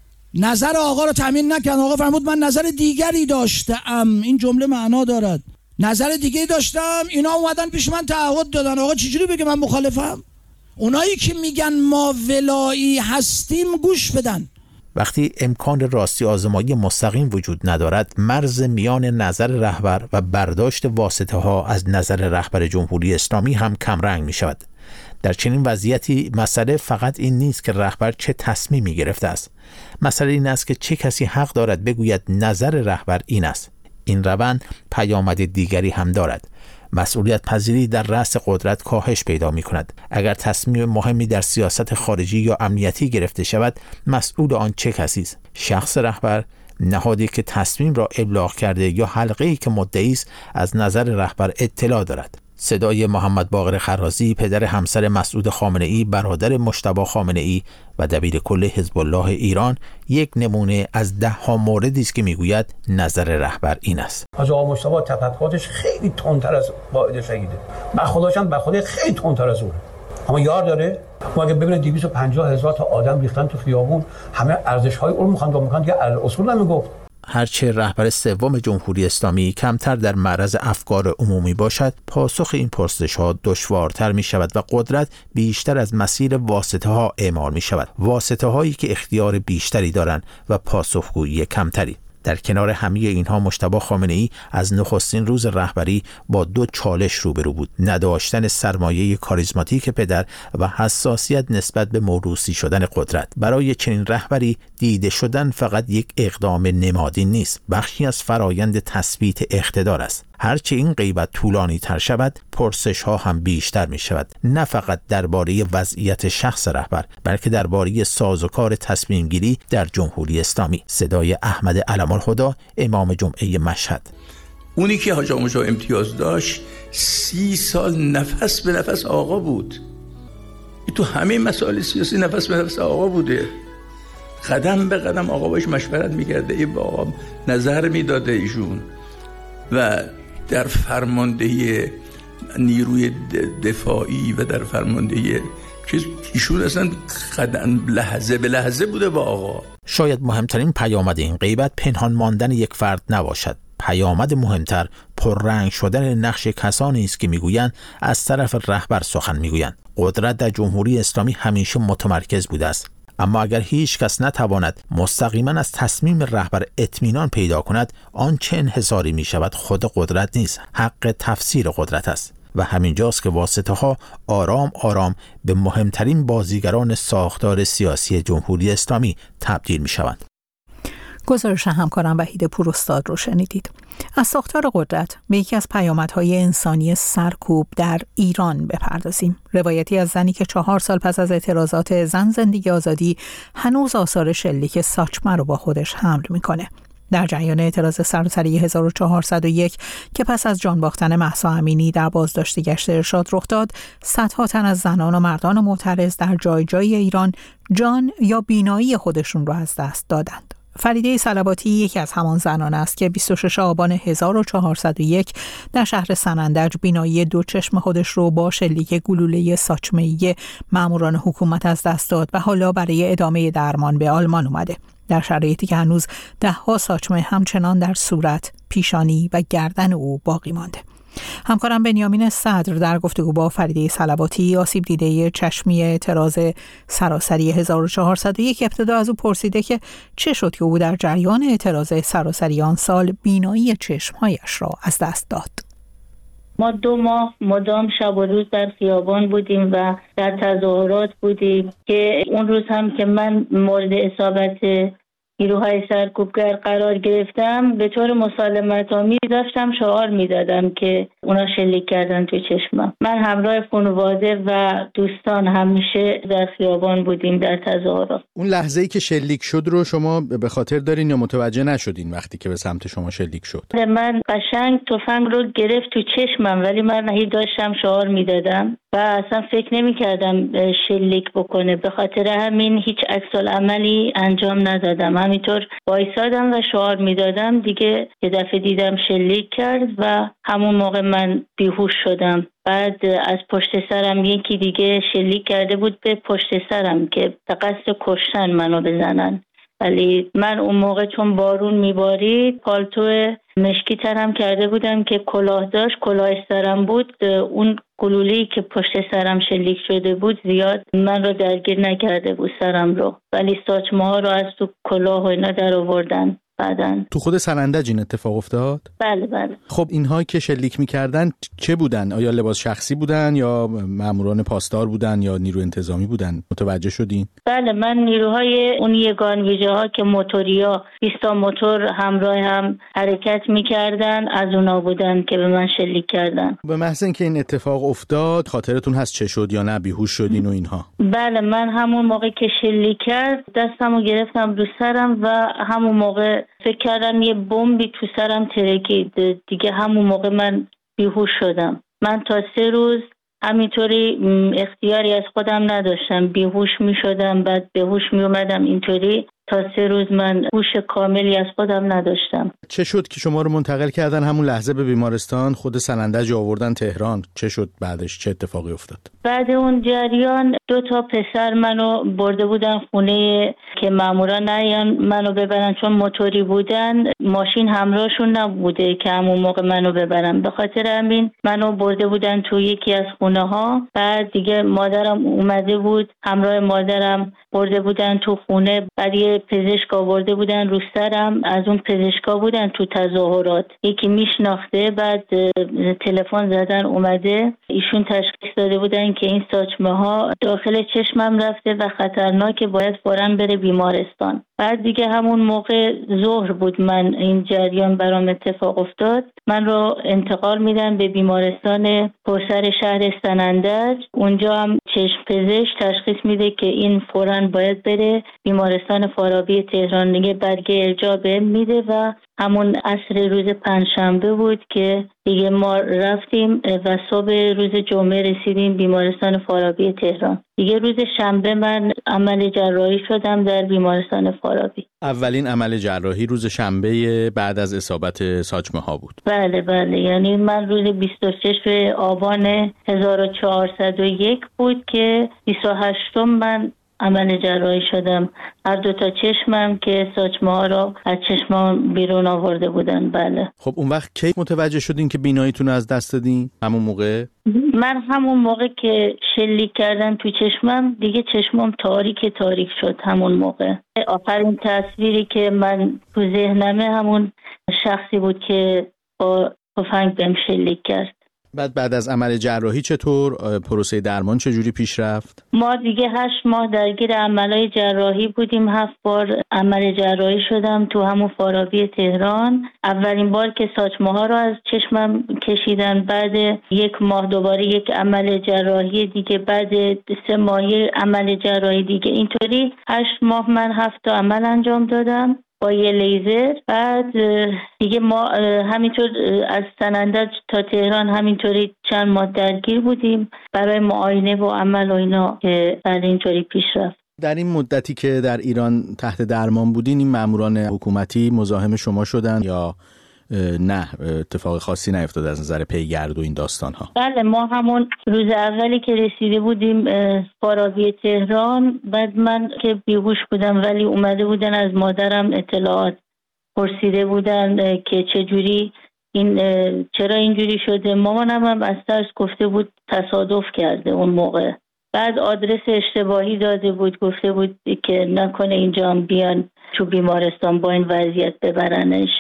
نظر آقا رو تامین نکردن. آقا فرمود من نظر دیگری داشتم. این جمله معنا دارد. نظر دیگه داشتم، اینا اومدن پیش من تعهد دادن. آقا چجوری بگه من مخالفم؟ اونایی که میگن ما ولایی هستیم گوش بدن. وقتی امکان راستی آزمایی مستقیم وجود ندارد، مرز میان نظر رهبر و برداشت واسطه ها از نظر رهبر جمهوری اسلامی هم کمرنگ می شود. در چنین وضعیتی مسئله فقط این نیست که رهبر چه تصمیمی گرفته است. مسئله این است که چه کسی حق دارد بگوید نظر رهبر این است. این روند پیامد دیگری هم دارد. مسئولیت پذیری در رأس قدرت کاهش پیدا می کند. اگر تصمیم مهمی در سیاست خارجی یا امنیتی گرفته شود، مسئول آن چه کسی است؟ شخص رهبر، نهادی که تصمیم را ابلاغ کرده یا حلقه‌ای که مدعی است از نظر رهبر اطلاع دارد؟ صدای محمد باقر خرازی، پدر همسر مسعود خامنه‌ای، برادر مجتبی خامنه‌ای و دبیرکل حزب الله ایران، یک نمونه از 10 موردی است که میگوید نظر رهبر این است. حاج آقا مجتبی تفکراتش خیلی تندتر از قائد شهیده. برخورداشم برخورد خیلی تندتر از اونه. اما یار داره. ما اگه ببینید 250,000 تا آدم ریختن تو خیابون، همه ارزش‌های اون میخوان که اصول نمیگفت. هرچه رهبر سوم جمهوری اسلامی کمتر در معرض افکار عمومی باشد، پاسخ این پرسش‌ها دشوارتر می شود و قدرت بیشتر از مسیر واسطه ها اعمال می شود. واسطه هایی که اختیار بیشتری دارند و پاسخگویی کمتری. در کنار همه اینها مجتبی خامنه‌ای از نخستین روز رهبری با 2 چالش روبرو بود: نداشتن سرمایه کاریزماتیک پدر و حساسیت نسبت به موروثی شدن قدرت. برای چنین رهبری دیده شدن فقط یک اقدام نمادین نیست، بخشی از فرایند تثبیت اقتدار است. هرچه این غیبت طولانی تر شود، پرسش ها هم بیشتر می شود، نه فقط درباره وضعیت شخص رهبر، بلکه درباره سازوکار تصمیم گیری در جمهوری اسلامی. صدای احمد علم‌الهدی، امام جمعه مشهد. اونی که حاج آقا مجتبی امتیاز داشت 30 سال نفس به نفس آقا بود. تو همه مسائل سیاسی نفس به نفس آقا بوده. قدم به قدم آقا باش مشورت می‌کرده، ای با آقا نظر میداده ایشون. و در فرماندهی نیروی دفاعی و در فرماندهی ایشون اصلا قدم لحظه به لحظه بوده با آقا. شاید مهمترین پیامد این غیبت پنهان ماندن یک فرد نباشد. پیامد مهمتر پررنگ شدن نقش کسانی است که میگویند از طرف رهبر سخن میگویند. قدرت در جمهوری اسلامی همیشه متمرکز بوده است. اما اگر هیچ کس نتواند مستقیما از تصمیم رهبر اطمینان پیدا کند، آن چه انحصاری می شود خود قدرت نیست، حق تفسیر قدرت است. و همینجاست که واسطه ها آرام آرام به مهمترین بازیگران ساختار سیاسی جمهوری اسلامی تبدیل می شوند. گزارش همکارم وحید پوراستاد رو شنیدید. از ساختار قدرت به یکی از پیامدهای انسانی سرکوب در ایران بپردازیم. روایتی از زنی که 4 سال پس از اعتراضات زن زندگی آزادی هنوز آثار شلیک ساچمه رو با خودش حمل میکنه. در جریان اعتراض سراسری 1401 که پس از جان باختن مهسا امینی در بازداشت گشت ارشاد رخ داد، صدها تن از زنان و مردان معترض در جای جای ایران جان یا بینایی خودشون رو از دست دادند. فریده صلواتی یکی از همان زنان است که 26 آبان 1401 در شهر سنندج بینایی دو چشم خودش رو با شلیک گلوله ساچمه‌ای ماموران حکومت از دست داد و حالا برای ادامه درمان به آلمان اومده، در شرایطی که هنوز 10 ساچمه همچنان در صورت، پیشانی و گردن او باقی مانده. همکارم بنیامین صدر در گفتگو با فریده صلواتی، آسیب دیده چشمی اعتراض سراسری 1401، ابتدا از او پرسیده که چه شد که او در جریان اعتراض سراسری آن سال بینایی چشمهایش را از دست داد. ما 2 ماه مدام شب و روز در خیابان بودیم و در تظاهرات بودیم که اون روز هم که من مورد اصابت نیروهای سرکوبگر قرار گرفتم، به طور مسالمت آمیز داشتم شعار میدادم که اونا شلیک کردن تو چشمم. من همراه خانواده و دوستان همیشه در خیابان بودیم در تظاهرات. اون لحظه‌ای که شلیک شد رو شما به خاطر دارین یا متوجه نشدین وقتی که به سمت شما شلیک شد؟ من قشنگ تفنگ رو گرفت تو چشمم، ولی من هی داشتم شعار میدادم و اصلا فکر نمی کردم شلیک بکنه. به خاطر همین هیچ عکس‌العملی انجام ندادم، همینطور وایسادم و شعار میدادم. دیگه یه دفعه دیدم شلیک کرد و همون موقع من بیهوش شدم. بعد از پشت سرم یکی دیگه شلیک کرده بود به پشت سرم که به قصد کشتن منو بزنن، ولی من اون موقع چون بارون میبارید پالتو مشکی تنم کرده بودم که کلاه داشت، کلاه سرم بود. اون گلوله‌ای که پشت سرم شلیک شده بود زیاد من رو درگیر نکرده بود سرم رو، ولی ساچمه ها رو از تو کلاه و اینا در آوردن. بعدن تو خود سنندج این اتفاق افتاد؟ بله بله. خب اینها که شلیک میکردن چه بودن؟ آیا لباس شخصی بودن یا ماموران پاسدار بودن یا نیرو انتظامی بودن؟ متوجه شدین؟ بله، من نیروهای اون یگان ویژه ها که موتوریا 20 موتور همراه هم حرکت میکردن از اونا بودن که به من شلیک کردن. به محض اینکه این اتفاق افتاد خاطرتون هست چه شد یا نه بیهوش شدین و اینها؟ بله، من همون موقع که شلیک کرد دستمو گرفتم رو سرم و همون موقع فکر کردم یه بمبی تو سرم ترکید. دیگه همون موقع من بیهوش شدم. من تا 3 روز همینطوری اختیاری از خودم نداشتم، بیهوش می شدم بعد بهوش می اومدم. اینطوری تا 3 روز من هوش کاملی از خودم نداشتم. چه شد که شما رو منتقل کردن همون لحظه به بیمارستان؟ خود سنندج آوردن تهران، چه شد بعدش؟ چه اتفاقی افتاد؟ بعد اون جریان 2 پسر منو برده بودن خونه که مامورا نیان منو ببرن، چون موتوری بودن ماشین همراهشون نبوده که همون موقع منو ببرن. به خاطر همین منو برده بودن تو یکی از خونه ها. بعد دیگه مادرم اومده بود، همراه مادرم برده بودن تو خونه. بعد یه پزشک آورده بودن رو سرم، از اون پزشکا بودن تو تظاهرات، یکی میشناخته. بعد تلفن زدن اومده، ایشون تشخیص داده بودن که این ساچمه ها داخل چشمم رفته و خطرناکه، باید فوراً بره بیمارستان. بعد دیگه همون موقع ظهر بود من این جریان برام اتفاق افتاد. من رو انتقال میدن به بیمارستان کوثر شهر سنندج. اونجا هم چشم پزشک تشخیص میده که این فوراً باید بره بیمارستان فارابی تهران. دیگه برگه ارجاع بهم میده و همون عصر روز پنجشنبه بود که دیگه ما رفتیم و صبح روز جمعه رسیدیم بیمارستان فارابی تهران. دیگه روز شنبه من عمل جراحی شدم در بیمارستان فارابی. اولین عمل جراحی روز شنبه بعد از اصابت ساچمه ها بود؟ بله بله، یعنی من روز 26 آبان 1401 بود که 28 من عمل جراحی شدم. هر 2 چشمم که ساچمه ها رو از چشمام بیرون آورده بودن. بله. خب اون وقت کی متوجه شدین که بیناییتون از دست دادین؟ همون موقع؟ من همون موقع که شلیک کردن تو چشمم دیگه چشمم تاریک شد. همون موقع آخرین تصویری که من تو ذهنمه همون شخصی بود که با تفنگ بهم شلیک کرد. بعد از عمل جراحی چطور؟ پروسه درمان چجوری پیش رفت؟ ما دیگه 8 ماه درگیر عملای جراحی بودیم. 7 بار عمل جراحی شدم تو همون فارابی تهران. اولین بار که ساچمه ها رو از چشمم کشیدن، بعد 1 ماه دوباره یک عمل جراحی دیگه، بعد 3 ماه عمل جراحی دیگه. اینطوری 8 ماه من 7 عمل انجام دادم با یه لیزر. بعد دیگه ما همینطور از سنندج تا تهران همینطوری چند ماه درگیر بودیم برای معاینه و عمل و اینا که بعد اینطوری پیش رفت. در این مدتی که در ایران تحت درمان بودین، این ماموران حکومتی مزاحم شما شدن یا نه اتفاق خاصی نیفتاد از نظر پیگرد و این داستان ها؟ بله، ما همون روز اولی که رسیده بودیم فارابی تهران، بعد من که بیهوش بودم ولی اومده بودن از مادرم اطلاعات پرسیده بودن که چجوری چرا اینجوری شده. مامانم هم از ترس گفته بود تصادف کرده اون موقع. بعد آدرس اشتباهی داده بود، گفته بود که نکنه اینجا هم بیان تو بیمارستان با این وضعیت ببرنش.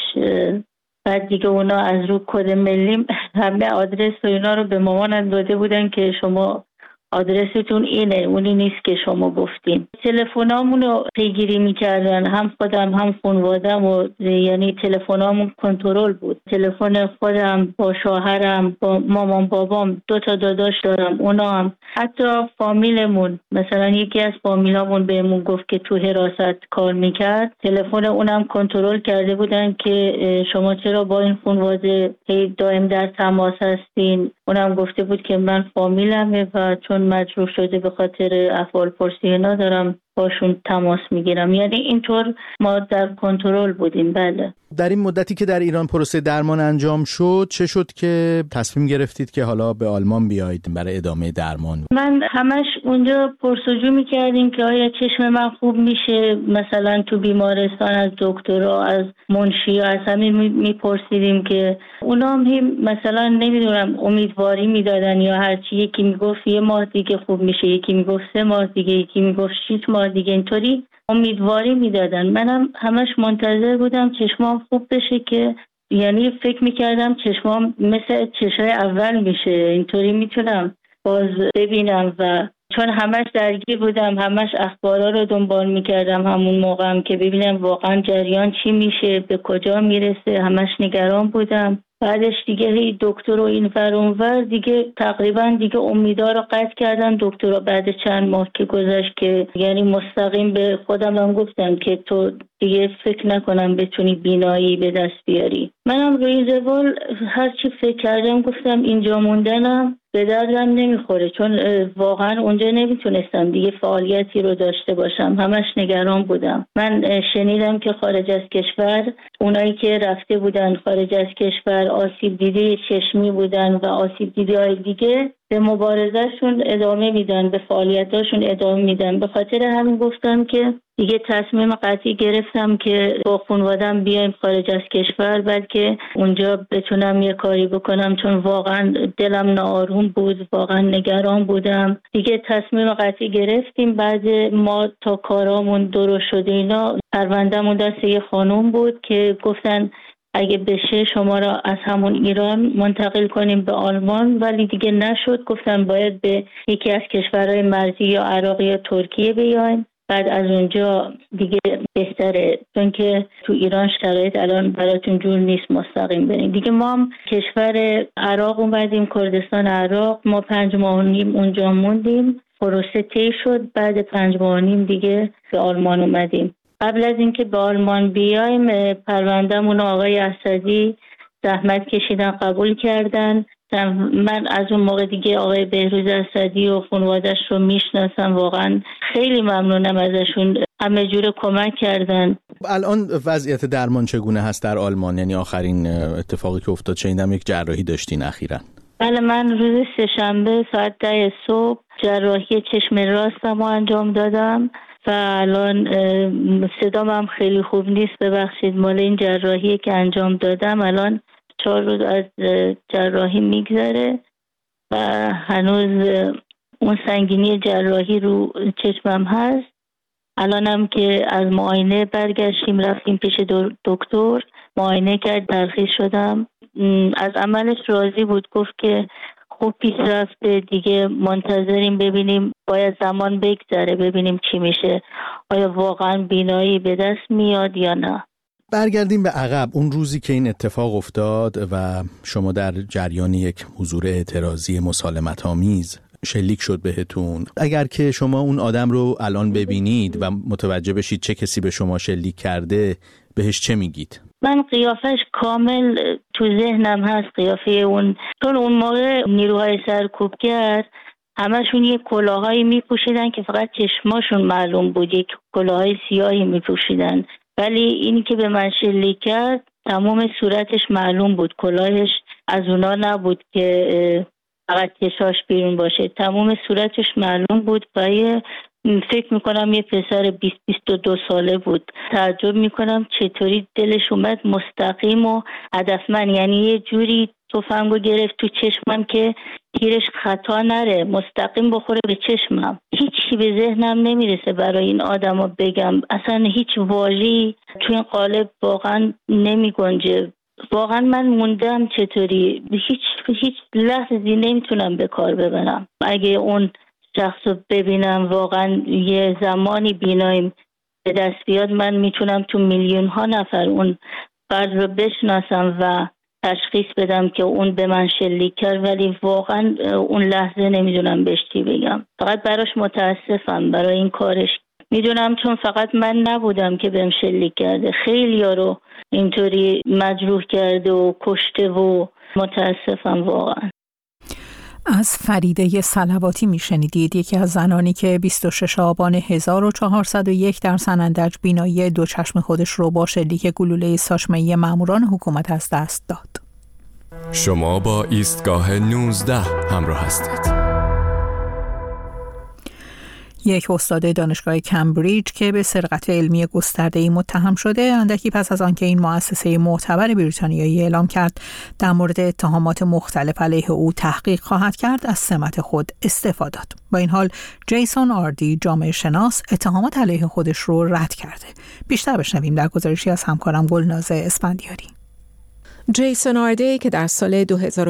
بعد دیگه اونا از رو کد ملی همه آدرس و اینا رو به مامانم داده بودن که شما آدرستون اینه، اونی نیست که شما گفتین. تلفنامون رو پیگیری میکردن، هم خودم هم خانوادم، و یعنی تلفنامون کنترل بود. تلفن خودم با شوهرم، با مامان بابام، 2 تا داداش دارم، اونا هم، حتی فامیلمون، مثلا یکی از فامیلامون بهمون گفت که تو حراست کار میکرد، تلفن اونم کنترل کرده بودن که شما چرا با این خانواده دائم در تماس هستین. اونم گفته بود که من فامیلمه و چون مجروح شده به خاطر احوال پرسی اینا دارم باشون تماس میگیرم. یعنی اینطور ما در کنترل بودیم. بله. در این مدتی که در ایران پروسه درمان انجام شد، چه شد که تصمیم گرفتید که حالا به آلمان بیایید برای ادامه درمان؟ من همش اونجا پرسجو میکردیم که آیا چشم من خوب میشه، مثلا تو بیمارستان از دکترها، از منشی، از همین میپرسیدیم که اونا هم مثلا نمیدونم امیدواری میدادن یا هرچی. یکی میگفت 1 ماه دیگه خوب میشه، یکی میگفت 3 ماه دیگه، یکی میگفت 6 ماه دیگه، اینطوری امیدواری میدادن. منم همش منتظر بودم چشمام خوب بشه، که یعنی فکر میکردم چشمام مثل چشای اول میشه، اینطوری میتونم باز ببینم. و چون همش درگیر بودم، همش اخبارا رو دنبال میکردم همون موقع هم که ببینم واقعا جریان چی میشه، به کجا میرسه، همش نگران بودم. بعدش دیگه دکتر و این ور اون ور دیگه تقریبا دیگه امیدا رو قطع کردن دکترها. بعد چند ماه که گذشت که یعنی مستقیم به خودم هم گفتم که تو دیگه فکر نکنم بتونی بینایی به دست بیاری. منم روی زبال هر چی فکر کردم گفتم اینجا موندنم به دردم نمیخوره، چون واقعا اونجا نمیتونستم دیگه فعالیتی رو داشته باشم، همش نگران بودم. من شنیدم که خارج از کشور اونایی که رفته بودن خارج از کشور آسیب دیده چشمی بودن و آسیب دیده های دیگه به مبارزهشون ادامه میدن، به فعالیتاشون ادامه میدن. به خاطر همین گفتم که دیگه تصمیم قطعی گرفتم که با خانوادم بیایم خارج از کشور، بلکه اونجا بتونم یه کاری بکنم، چون واقعا دلم ناآروم بود، واقعا نگران بودم. دیگه تصمیم قطعی گرفتیم. بعد ما تا کارامون درست شده اینا، پرونده‌مون دست یه خانم بود که گفتن اگه بشه شما را از همون ایران منتقل کنیم به آلمان، ولی دیگه نشد. گفتن باید به یکی از کشورهای مرزی یا عراق یا ترکیه بیایم، بعد از اونجا دیگه بهتره، چون که تو ایران شرایط الان براتون جور نیست مستقیم بریم. دیگه ما هم کشور عراق اومدیم، کردستان عراق. ما 5 ماه و نیم اونجا موندیم، پروسه طی شد. بعد 5 ماه و نیم دیگه به آلمان اومدیم. قبل از اینکه به آلمان بیایم پروندهمون آقای اسدی زحمت کشیدن، قبول کردن. من از اون موقع دیگه آقای بهروز اسدی و خانواده‌اش رو میشناسم، واقعا خیلی ممنونم ازشون، همه جور کمک کردن. الان وضعیت درمان چگونه هست در آلمان؟ یعنی آخرین اتفاقی که افتاد شنیدم یک جراحی داشتین اخیراً. بله، من روز 3 شنبه ساعت 10 صبح جراحی چشم راستم رو انجام دادم و الان صدام هم خیلی خوب نیست، ببخشید. مال این جراحی که انجام دادم الان 4 روز از جراحی میگذره و هنوز اون سنگینی جراحی رو چشمم هست. الانم که از معاینه برگشتیم رفتیم پیش دکتر، معاینه کرد، ترخیص شدم. از عملش راضی بود، گفت که خوب پیش رفته، دیگه منتظریم ببینیم، باید زمان بگذره ببینیم چی میشه، آیا واقعا بینایی به دست میاد یا نه. برگردیم به عقب، اون روزی که این اتفاق افتاد و شما در جریان یک حضور اعتراضی مسالمت‌آمیز شلیک شد بهتون، اگر که شما اون آدم رو الان ببینید و متوجه بشید چه کسی به شما شلیک کرده، بهش چه میگید؟ من قیافش کامل تو ذهنم هست، قیافه اون، چون اون موقع نیروهای سرکوبگر همشون یه کلاهایی میپوشیدن که فقط چشماشون معلوم بود، یک کلاهای سیاهی میپوشیدن، ولی اینی که به من شلیک کرد تمام صورتش معلوم بود. کلاهش از اونا نبود که فقط چشاش بیرون باشه، تمام صورتش معلوم بود و فکر میکنم یه پسر 20-22 ساله بود. تعجب میکنم چطوری دلش اومد مستقیم و هدفمند، یعنی یه جوری تفنگو گرفت تو چشمم که تیرش خطا نره، مستقیم بخوره به چشمم. هیچی به ذهنم نمیرسه برای این آدمو بگم، اصلا هیچ واژه‌ای تو این قالب واقعا نمیگنجه. واقعا من موندم چطوری، هیچ لحظه‌ای نمیتونم به کار ببرم. اگه اون شخص رو ببینم واقعا یه زمانی بینایم به دست بیاد، من میتونم تو میلیون ها نفر اون فرد رو بشناسم و تشخیص بدم که اون به من شلیک کرد، ولی واقعا اون لحظه نمیدونم بهش چی بگم. فقط براش متاسفم برای این کارش. میدونم چون فقط من نبودم که بهم شلیک کرده، خیلی‌ها رو اینطوری مجروح کرده و کشته و متاسفم واقعا. از فریده صلواتی میشنیدید، یکی از زنانی که 26 آبان 1401 در سنندج بینایی دو چشم خودش رو با شلیک گلوله ساچمه‌ای ماموران حکومت از دست داد. شما با ایستگاه 19 همراه هستید. یک استاد دانشگاه کمبریج که به سرقت علمی گسترده‌ای متهم شده، اندکی پس از آنکه این مؤسسه معتبر بریتانیایی اعلام کرد در مورد اتهامات مختلف علیه او تحقیق خواهد کرد، از سمت خود استعفا داد. با این حال جیسون آردی، جامعه شناس، اتهامات علیه خودش رو رد کرده. بیشتر بشنویم در گزارشی از همکارم گلناز اسفندیاری. جیسون آردی که در سال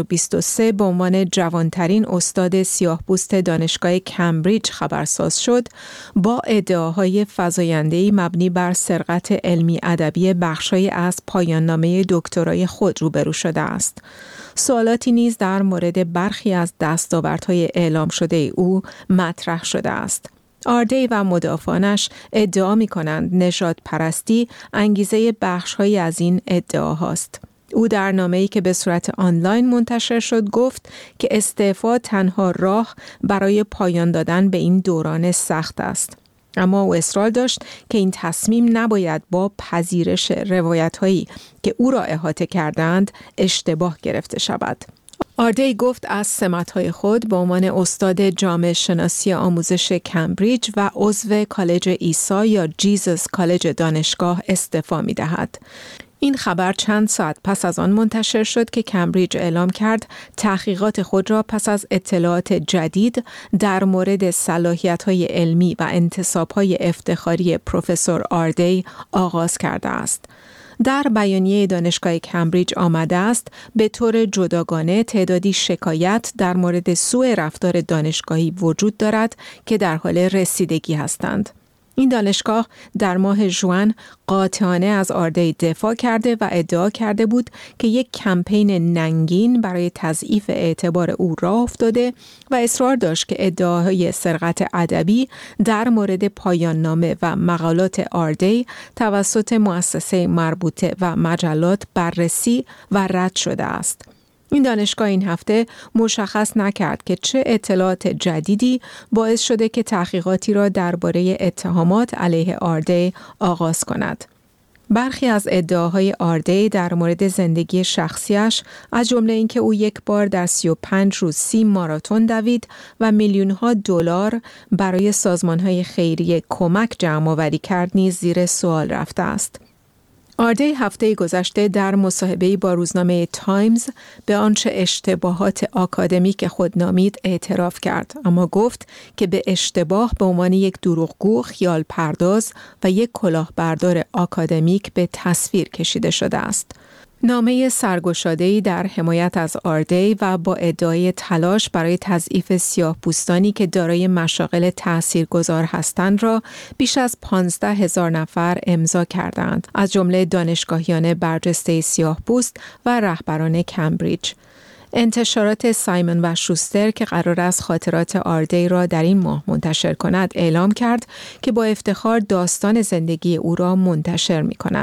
2023 به عنوان جوانترین استاد سیاه‌پوست دانشگاه کمبریج خبرساز شد، با ادعاهای فزاینده‌ای مبنی بر سرقت علمی ادبی بخشی از پایان‌نامه دکترای خود روبرو شده است. سوالاتی نیز در مورد برخی از دستاوردهای اعلام شده او مطرح شده است. آردی و مدافعانش ادعا می‌کنند نژاد پرستی انگیزه بخش‌هایی از این ادعاهاست. او در نامه‌ای که به صورت آنلاین منتشر شد گفت که استعفا تنها راه برای پایان دادن به این دوران سخت است. اما او اصرار داشت که این تصمیم نباید با پذیرش روایت‌هایی که او را احاطه کردند اشتباه گرفته شود. آردی گفت از سمت‌های خود به عنوان استاد جامعه شناسی آموزش کمبریج و عضو کالج عیسی یا جیزس کالج دانشگاه استعفا می‌دهد. این خبر چند ساعت پس از آن منتشر شد که کمبریج اعلام کرد تحقیقات خود را پس از اطلاعات جدید در مورد صلاحیت‌های علمی و انتصاب‌های افتخاری پروفسور آردی آغاز کرده است. در بیانیه دانشگاه کمبریج آمده است به طور جداگانه تعدادی شکایت در مورد سوء رفتار دانشگاهی وجود دارد که در حال رسیدگی هستند. این دانشگاه در ماه ژوئن قاطعانه از آردی دفاع کرده و ادعا کرده بود که یک کمپین ننگین برای تضعیف اعتبار او راه افتاده و اصرار داشت که ادعاهای سرقت ادبی در مورد پایان نامه و مقالات آردی توسط مؤسسه مربوطه و مجلات بررسی و رد شده است. این دانشگاه این هفته مشخص نکرد که چه اطلاعات جدیدی باعث شده که تحقیقاتی را درباره اتهامات علیه آردی آغاز کند. برخی از ادعاهای آردی در مورد زندگی شخصیش، از جمله اینکه او یک بار در 35 روز 30 ماراتون دوید و میلیون‌ها دلار برای سازمان‌های خیریه کمک جمع‌آوری کرد، نیز زیر سوال رفته است. آردی هفته گذشته در مصاحبه‌ای با روزنامه تایمز به آنچه اشتباهات آکادمیک خود نامید اعتراف کرد، اما گفت که به اشتباه به عنوان یک دروغگو، خیال پرداز و یک کلاهبردار آکادمیک به تصویر کشیده شده است. نامه سرگشاده‌ای در حمایت از آردی و با ادعای تلاش برای تضعیف سیاه‌پوستانی که دارای مشاغل تاثیرگذار هستند را بیش از 15,000 نفر امضا کردند، از جمله دانشگاهیان برجسته سیاه‌پوست و رهبران کمبریج. انتشارات سایمون و شوستر که قرار است خاطرات آردی را در این ماه منتشر کند، اعلام کرد که با افتخار داستان زندگی او را منتشر می‌کند.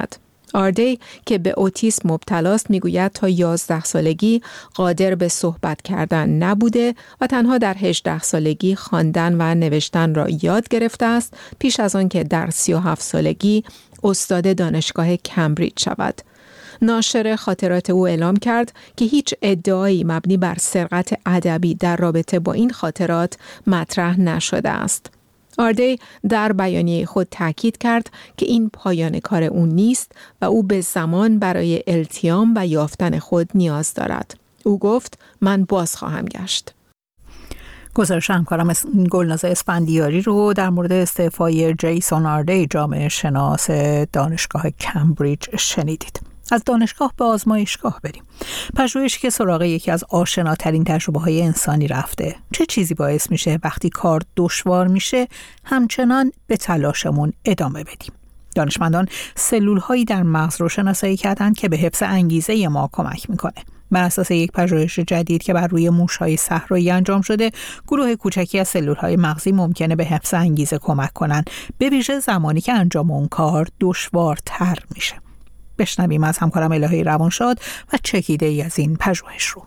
آردی که به اوتیسم مبتلاست میگوید تا 11 سالگی قادر به صحبت کردن نبوده و تنها در 18 سالگی خواندن و نوشتن را یاد گرفته است پیش از آن که در 37 سالگی استاد دانشگاه کمبریج شود. ناشر خاطرات او اعلام کرد که هیچ ادعایی مبنی بر سرقت ادبی در رابطه با این خاطرات مطرح نشده است. آردی در بیانیه خود تاکید کرد که این پایان کار او نیست و او به زمان برای التیام و یافتن خود نیاز دارد. او گفت من باز خواهم گشت. گزارش همکارم گلناز اسفندیاری رو در مورد استعفای جیسون آردی جامعه شناس دانشگاه کمبریج شنیدید. از دانشگاه به آزمایشگاه بریم. پژوهشی که سراغ یکی از آشناترین تجربه‌های انسانی رفته. چه چیزی باعث میشه وقتی کار دشوار میشه همچنان به تلاشمون ادامه بدیم؟ دانشمندان سلول‌هایی در مغز رو شناسایی کردند که به حفظ انگیزه ما کمک میکنه. بر اساس یک پژوهش جدید که بر روی موش‌های صحرایی انجام شده، گروه کوچکی از سلول‌های مغزی ممکنه به حفظ انگیزه کمک کنن، به ویژه زمانی که انجام اون کار دشوارتر میشه. بشنویم از همکارم الهی روانشاد و چکیده ای از این پژوهش رو.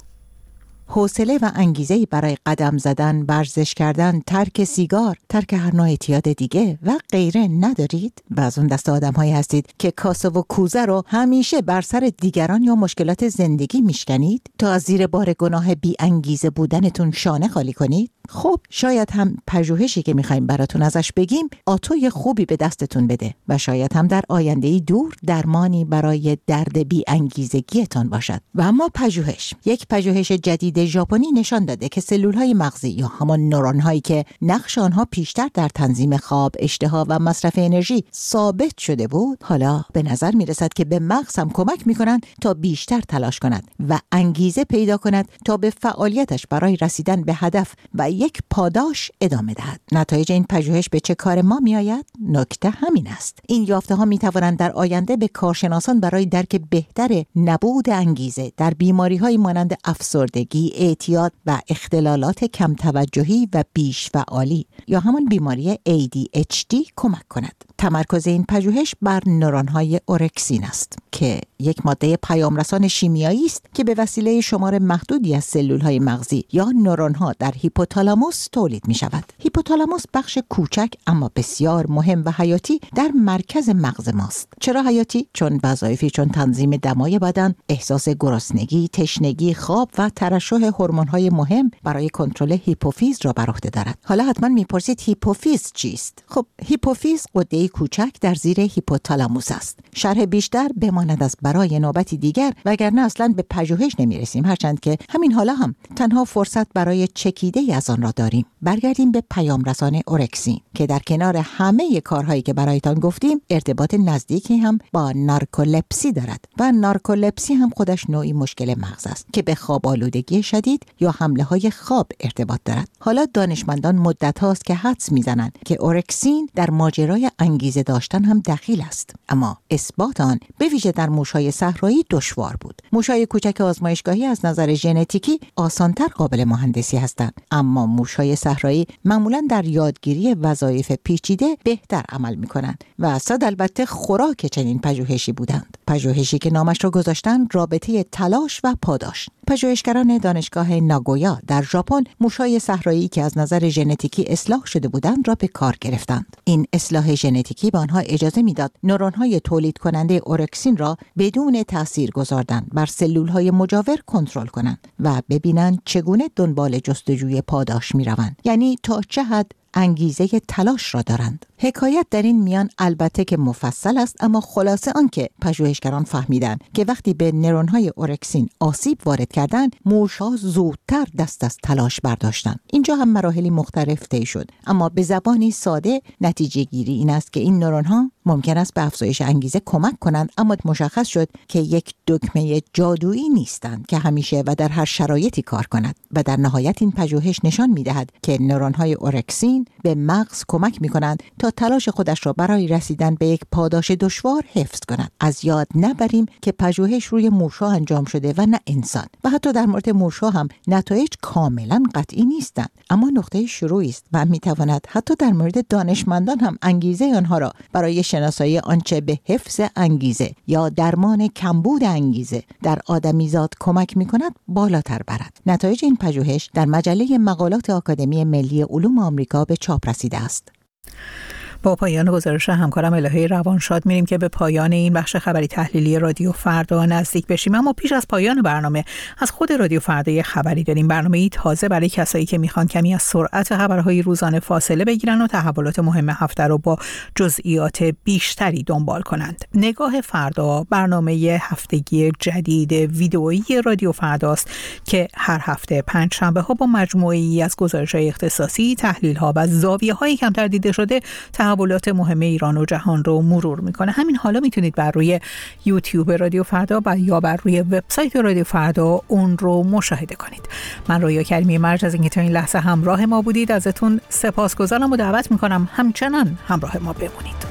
حوصله و انگیزه برای قدم زدن، ورزش کردن، ترک سیگار، ترک هر نوع اعتیاد دیگه و غیره ندارید؟ بعض اون دست آدم‌هایی هستید که کاسه و کوزه رو همیشه بر سر دیگران یا مشکلات زندگی میشکنید تا از زیر بار گناه بی انگیزه بودنتون شانه خالی کنید؟ خب شاید هم پژوهشی که میخوایم براتون ازش بگیم آتوی خوبی به دستتون بده و شاید هم در آینده‌ای دور درمانی برای درد بی انگیزگیتان باشد. و اما یک پژوهش جدید ژاپنی نشان داده که سلول‌های مغزی یا همان نورون‌هایی که نقش آنها پیشتر در تنظیم خواب، اشتها و مصرف انرژی ثابت شده بود، حالا به نظر میرسد که به مغز هم کمک میکنند تا بیشتر تلاش کند و انگیزه پیدا کند تا به فعالیتش برای رسیدن به هدف و یک پاداش ادامه دهد. نتایج این پژوهش به چه کار ما میآید؟ نکته همین است. این یافته‌ها میتوانند در آینده به کارشناسان برای درک بهتر نبود انگیزه در بیماری‌های مانند افسردگی، اعتیاد و اختلالات کم توجهی و بیش فعالی یا همان بیماری ADHD کمک کند. تمرکز این پژوهش بر نورون‌های اورکسین است که یک ماده پیامرسان شیمیایی است که به وسیله شمار محدودی از سلول‌های مغزی یا نورون‌ها در هیپوتالاموس تولید می‌شود. هیپوتالاموس بخش کوچک اما بسیار مهم و حیاتی در مرکز مغز ماست. چرا حیاتی؟ چون وظایفی چون تنظیم دمای بدن، احساس گرسنگی، تشنگی، خواب و ترشح هورمون‌های مهم برای کنترل هیپوفیز را بر عهده دارد. حالا حتما می‌پرسید هیپوفیز چیست؟ خب هیپوفیز غده کوچک در زیر هیپوتالاموس است. شرح بیشتر بماند از برای نوبتی دیگر وگرنه اصلا به پژوهش نمی‌رسیم، هرچند که همین حالا هم تنها فرصت برای چکیده از آن را داریم. برگردیم به پیامرسان اورکسین که در کنار همه کارهایی که برایتان گفتیم ارتباط نزدیکی هم با نارکولپسی دارد و نارکولپسی هم خودش نوعی مشکل مغز است که به خواب آلودگی شدید یا حمله‌های خواب ارتباط دارد. حالا دانشمندان مدت هاست که حدس میزنند که اورکسین در ماجرای انگیزه داشتن هم دخیل است، اما اثبات آن به ویژه در موش‌های صحرایی دشوار بود. موش‌های کوچک آزمایشگاهی از نظر ژنتیکی آسان‌تر قابل مهندسی هستند، اما موش‌های صحرایی معمولاً در یادگیری وظایف پیچیده بهتر عمل می‌کنند و صد البته خوراک چنین پژوهشی بودند. پژوهشی که نامش را گذاشتن رابطه تلاش و پاداش. پژوهشگران دانشگاه ناگویا در ژاپن موش‌های صحرایی که از نظر ژنتیکی اصلاح شده بودند را به کار گرفتند. این اصلاح ژنتیکی به آنها اجازه میداد نورون‌های تولید کننده اورکسین را بدون تأثیر گذاردن بر سلول‌های مجاور کنترل کنند و ببینند چگونه دنبال جستجوی پاداش می‌روند، یعنی تا چه حد انگیزه تلاش را دارند. حکایت در این میان البته که مفصل است، اما خلاصه آن که پژوهشگران فهمیدند که وقتی به نورون‌های اورکسین آسیب وارد کردند، موش‌ها زودتر دست از تلاش برداشتند. اینجا هم مراحلی مختلف طی شد، اما به زبانی ساده نتیجه گیری این است که این نورون‌ها ممکن است به افزایش انگیزه کمک کنند، اما مشخص شد که یک دکمه جادویی نیستند که همیشه و در هر شرایطی کار کند و در نهایت این پژوهش نشان می‌دهد که نورون‌های اورکسین همچنین به مغز کمک می‌کنند تا تلاش خودش را برای رسیدن به یک پاداش دشوار حفظ کند. از یاد نبریم که پژوهش روی موش‌ها انجام شده و نه انسان، و حتی در مورد موش‌ها هم نتایج کاملا قطعی نیستند، اما نقطه شروعی است و می‌تواند حتی در مورد دانشمندان هم انگیزه آنها را برای شناسایی آنچه به حفظ انگیزه یا درمان کمبود انگیزه در آدمیزاد کمک می‌کند بالاتر برد. نتایج این پژوهش در مجله مقالات آکادمی ملی علوم آمریکا به چاپ رسیده است. با پایان گزارش همکارم الهه روانشاد میریم که به پایان این بخش خبری تحلیلی رادیو فردا نزدیک بشیم. اما پیش از پایان برنامه از خود رادیو فردا یه خبری داریم. برنامه‌ای تازه برای کسایی که میخوان کمی از سرعت خبرهای روزانه فاصله بگیرن و تحولات مهم هفته رو با جزئیات بیشتری دنبال کنند. نگاه فردا برنامه هفتگی جدید ویدئویی رادیو فرداست که هر هفته پنجشنبه‌ها با مجموعه‌ای از گزارش‌های اختصاصی، تحلیل‌ها و زاویه‌های کمتر دیده شده تحولات مهم ایران و جهان رو مرور میکنه. همین حالا میتونید بر روی یوتیوب رادیو فردا و یا بر روی وبسایت رادیو فردا اون رو مشاهده کنید. من رویا کریمی مرج از اینکه تا این لحظه همراه ما بودید ازتون سپاسگزارم و دعوت میکنم همچنان همراه ما بمونید.